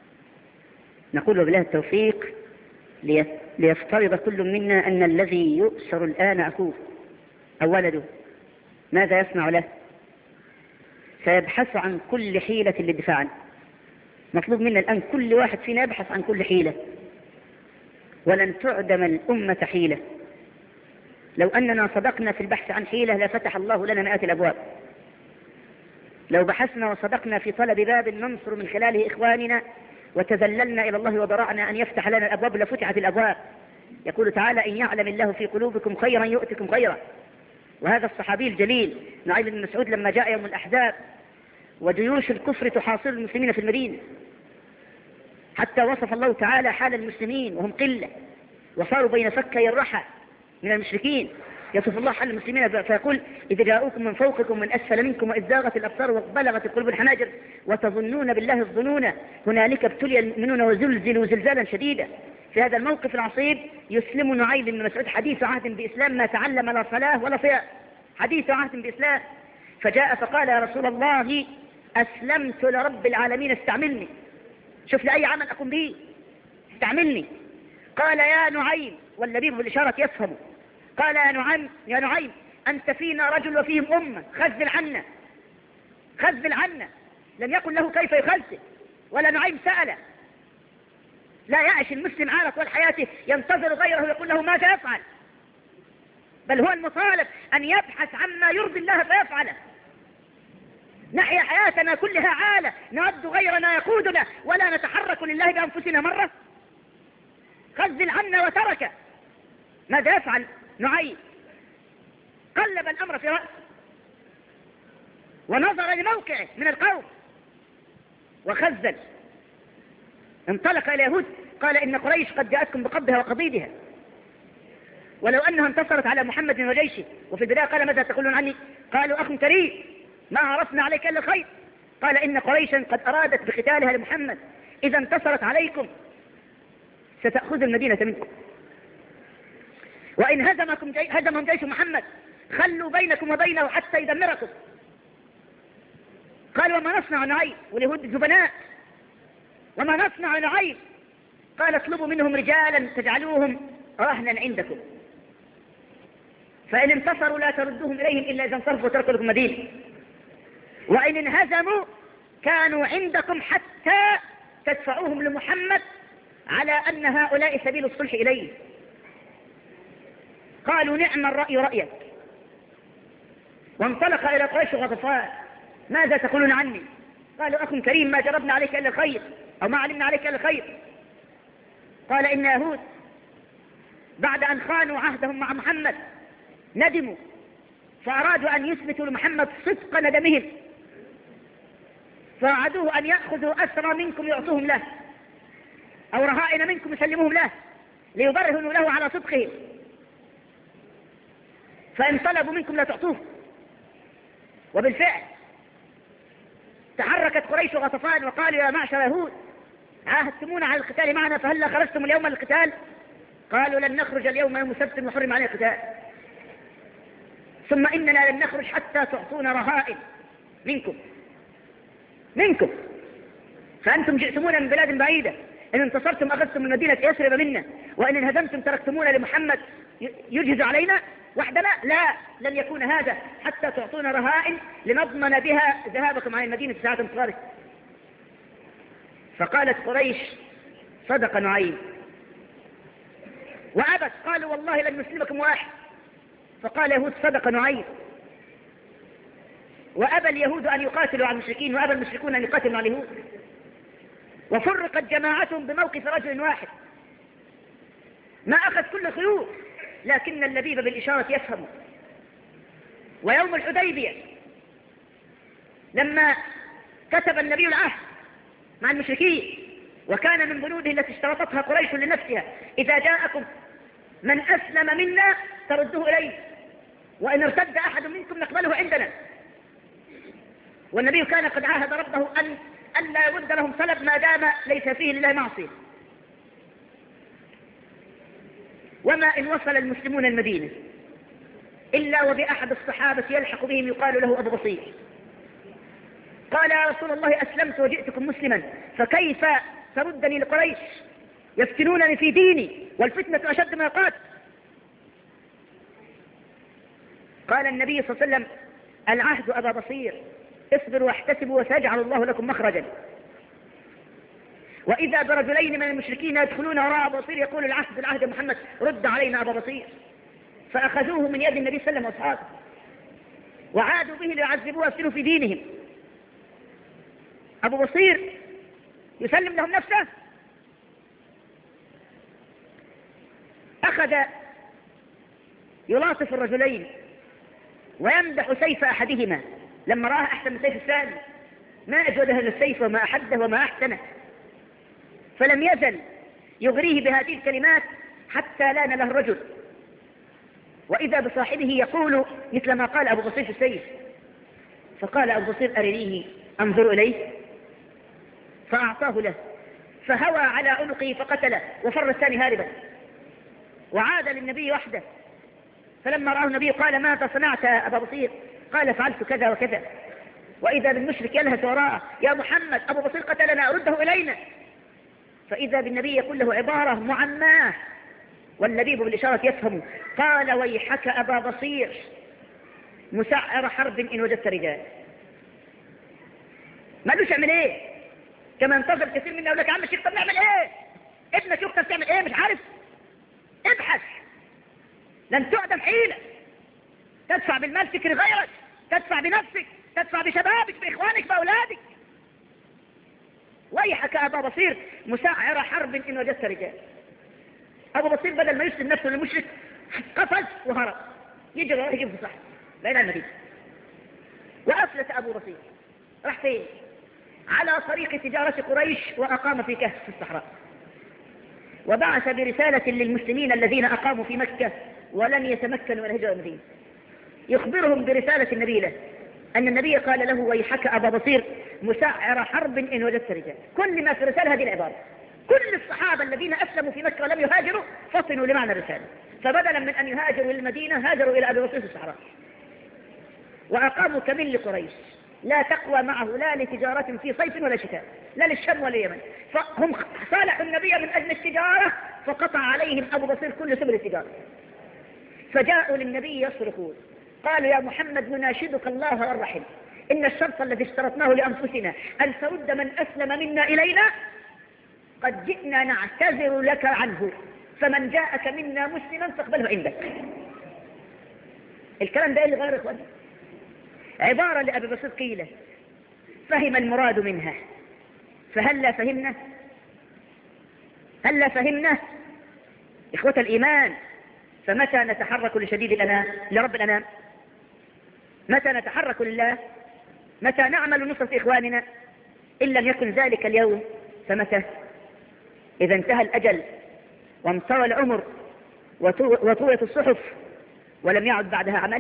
نقول بالله التوفيق ليفترض كل منا أن الذي يؤسر الآن أخوه أو ولده، ماذا يصنع له؟ سيبحث عن كل حيلة للدفاع عنه. مطلوب منا الآن كل واحد فينا يبحث عن كل حيلة، ولن تعدم الأمة حيلة. لو أننا صدقنا في البحث عن حيلة لفتح الله لنا مئات الأبواب. لو بحثنا وصدقنا في طلب باب ننصر من خلاله إخواننا وتذللنا إلى الله وضرعنا أن يفتح لنا الأبواب لفتحت الأبواب. يقول تعالى: إن يعلم الله في قلوبكم خيرا يؤتكم خيرا. وهذا الصحابي الجليل نعيم بن مسعود لما جاء يوم الأحزاب وجيوش الكفر تحاصر المسلمين في المدينة، حتى وصف الله تعالى حال المسلمين وهم قلة وصاروا بين فكي الرحى من المشركين، يصف الله حال المسلمين فيقول: إذا جاءوكم من فوقكم من أسفل منكم وإذ زاغت الأبصار وبلغت القلوب الحناجر وتظنون بالله الظنون هنالك ابتلي المؤمنون وزلزلوا زلزالا شديدا. في هذا الموقف العصيب يسلم نعيم بن مسعود حديث عهد بإسلام، ما تعلم لا صلاة ولا صيام، حديث عهد بإسلام. فجاء فقال: يا رسول الله أسلمت لرب العالمين استعملني، شوف لأي عمل أقوم به استعملني. قال: يا نعيم، واللبيب بالإشارة يفهم، قال: يا نعيم يا نعيم أنت فينا رجل وفيهم أمة، خذل عنا خذل عنا. لم يقل له كيف يخذل، ولا نعيم سأل. لا يعيش المسلم عالة طول حياته ينتظر غيره يقول له ماذا يفعل، بل هو المطالب أن يبحث عما يرضي الله فيفعله. نحيا حياتنا كلها عالة نود غيرنا يقودنا ولا نتحرك لله بأنفسنا مرة. خذل عنا وترك. ماذا يفعل نعيم؟ قلب الأمر في رأسه ونظر لموقعه من القوم وخذل. انطلق إلى يهود قال: إن قريش قد جاءتكم بقبضها وقضيدها، ولو أنها انتصرت على محمد وجيشه. وفي البداية قال: ماذا تقولون عني؟ قالوا: أخ كريم ما عرفنا عليك إلا الخير. قال: إن قريشا قد أرادت بقتالها لمحمد، إذا انتصرت عليكم ستأخذ المدينة منكم، وإن هزمكم جي... هزمهم جيش محمد خلوا بينكم وبينه حتى يدمركم. قال: وما نصنع نعيم؟ واليهود جبناء. وما نصنع نعيم؟ قال: اطلبوا منهم رجالا تجعلوهم رهنا عندكم، فإن انتصروا لا تردوهم إليهم إلا إذا انصرفوا وتركوا لكم مدينة، وإن انهزموا كانوا عندكم حتى تدفعوهم لمحمد على أن هؤلاء سبيل الصلح إليه. قالوا: نعم الرأي رأيك. وانطلق إلى قريش وغطفان: ماذا تقولون عني؟ قالوا أخ كريم ما جربنا عليك إلا الخير أو ما علمنا عليك إلا الخير. قال إن يهود بعد أن خانوا عهدهم مع محمد ندموا فأرادوا أن يثبتوا لمحمد صدق ندمهم، فوعدوه أن يأخذوا أسرى منكم يعطوهم له أو رهائن منكم يسلموهم له ليبرهنوا له على صدقهم، فإن طلبوا منكم لا تعطوه. وبالفعل تحركت قريش وغطفان وقالوا يا معشر يهود عاهدتمونا على القتال معنا فهلا خرجتم اليوم للقتال؟ قالوا لن نخرج اليوم يوم سبت وحرم عليه القتال، ثم إننا لن نخرج حتى تعطونا رهائن منكم منكم فأنتم جئتمونا من بلاد بعيدة، إن انتصرتم أخذتم من مدينة يثرب منا، وإن انهزمتم تركتمونا لمحمد يجهز علينا وحدنا، لا لن يكون هذا حتى تعطونا رهائن لنضمن بها ذهابكم عن المدينة ساعة انتصاركم. فقالت قريش صدق نعيم، وأبت قالوا والله لن نسلمكم واحد. فقال يهود صدق نعيم، وأبى اليهود أن يقاتلوا على المشركين وأبى المشركون أن يقاتلوا على اليهود، وفرقت جماعتهم بموقف رجل واحد ما أخذ كل خيوط، لكن اللبيب بالإشارة يفهم. ويوم الحديبية لما كتب النبي العهد مع المشركين وكان من بنوده التي اشترطتها قريش لنفسها إذا جاءكم من أسلم منا تردوه إليه، وإن ارتد أحد منكم نقبله عندنا. والنبي كان قد عاهد ربه أن أن لا يرد لهم سلب ما دام ليس فيه لله معصية. وما إن وصل المسلمون المدينة إلا وبأحد الصحابة يلحق بهم يقال له أبو بصير، قال يا رسول الله أسلمت وجئتكم مسلما فكيف تردني لقريش يفتنونني في ديني والفتنة أشد من القتل؟ قال النبي صلى الله عليه وسلم العهد أبا بصير اصبروا واحتسبوا وسيجعل الله لكم مخرجا. وإذا برجلين من المشركين يدخلون وراء أبا بصير يقول العهد العهد محمد رد علينا أبا بصير، فأخذوه من يد النبي صلى الله عليه وسلم وأصحابه وعادوا به ليعذبوه ويفتنوا في دينهم. أبو بصير يسلم لهم نفسه، أخذ يلاطف الرجلين ويمدح سيف أحدهما لما راه أحسن من سيف الثاني، ما أجود هذا السيف وما أحده وما أحسنه، فلم يزل يغريه بهذه الكلمات حتى لان له الرجل. وإذا بصاحبه يقول مثل ما قال أبو بصير في السيف، فقال أبو بصير أرنيه أنظر إليه، فأعطاه له فهوى على عنقه فقتله وفر الثاني هاربا، وعاد للنبي وحده. فلما رأى النبي قال ماذا صنعت يا أبا بصير؟ قال فعلت كذا وكذا. وإذا بالمشرك يلهث وراءه يا محمد أبو بصير قتلنا رده إلينا. فإذا بالنبي يقول له عبارة معماه واللبيب بالإشارة يفهم، قال ويحك أبا بصير مسعر حرب إن وجدت رجال. ما لوش اعمل ايه كما انتظر كثير منا يقول لك يا عم الشيخ طب نعمل ايه؟ ابنك يقتل تعمل ايه؟ مش عارف، ابحث، لن تعدم حيلة، تدفع بالمال فكر غيرك، تدفع بنفسك، تدفع بشبابك، بإخوانك، بأولادك. ويحك أبا بصير مسعر حرب إن وجدت رجال. أبو بصير بدل ما يسلم نفسه للمشرك قفز وهرب يجري يجيب في صحن بعيد عن المدينة. وأفلت أبو بصير راح فين؟ على طريق تجارة قريش، وأقام في كهف في الصحراء، وبعث برسالة للمسلمين الذين أقاموا في مكة ولم يتمكنوا من الهجرة المدينة، يخبرهم برسالة النبي له أن النبي قال له ويحك أبا بصير مسعر حرب إن وجدت رجال. كل ما في رسالة هذه العبارة. كل الصحابة الذين أسلموا في مكة ولم يهاجروا فطنوا لمعنى الرسالة، فبدلا من أن يهاجروا إلى المدينة هاجروا إلى أبي بصير في الصحراء، وأقاموا كمن لقريش لا تقوى معه لا لتجارة في صيف ولا شتاء، لا للشام ولا اليمن، فهم صالحوا النبي من أجل التجارة فقطع عليهم أبو بصير كل سبل التجارة. فجاءوا للنبي يصرخون قالوا يا محمد نناشدك الله والرحم، إن الشرط الذي اشترطناه لأنفسنا أن ترد من أسلم منا إلينا قد جئنا نعتذر لك عنه، فمن جاءك منا مسلما فاقبله عندك. الكلام ده اللي غير إخواني عبارة لأبي بصير قيلة فهم المراد منها، فهلا فهمنا هلا فهمنا إخوة الإيمان. فمتى نتحرك لشديد الأنام لرب الأنام؟ متى نتحرك لله؟ متى نعمل نصرة إخواننا؟ إن لم يكن ذلك اليوم فمتى؟ إذا انتهى الأجل وانصرى العمر وطويت الصحف ولم يعد بعدها عمل.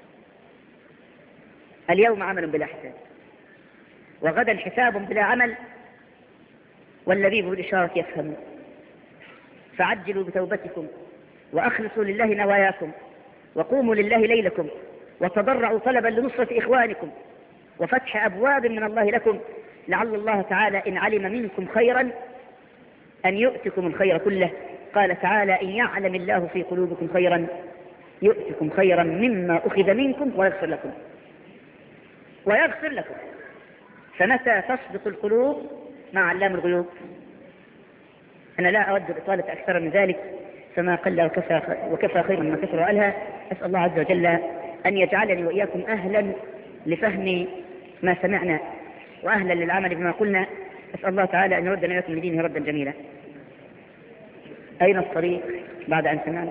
اليوم عمل بلا حساب، وغدا حساب بلا عمل، واللبيب بالإشارة يفهم. فعجلوا بتوبتكم وأخلصوا لله نواياكم، وقوموا لله ليلكم، وتضرعوا طلبا لنصرة إخوانكم وفتح أبواب من الله لكم، لعل الله تعالى إن علم منكم خيرا أن يؤتكم الخير كله. قال تعالى: إن يعلم الله في قلوبكم خيرا يؤتكم خيرا مما أخذ منكم ويغفر لكم ويغفر لكم. فمتى تصدق القلوب مع علام الغيوب؟ أنا لا أود الإطالة أكثر من ذلك، فما قل وكفى, وكفى خيرا ما كثر وألهى. أسأل الله عز وجل أن يجعلني وإياكم أهلا لفهم ما سمعنا وأهلا للعمل بما قلنا. أسأل الله تعالى أن يردنا إياكم لدينه ردا جميلا. أين الطريق بعد أن سمعنا؟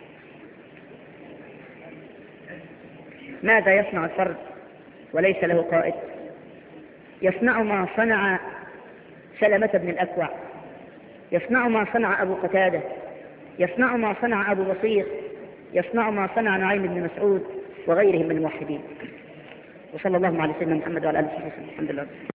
ماذا يصنع الفرد وليس له قائد؟ يصنع ما صنع سلمة بن الأكوع، يصنع ما صنع أبو قتادة، يصنع ما صنع أبو بصير، يصنع ما صنع نعيم بن مسعود وغيرهم من الموحدين. وصلى الله على سيدنا محمد وعلى آله وصحبه وسلم. الحمد لله.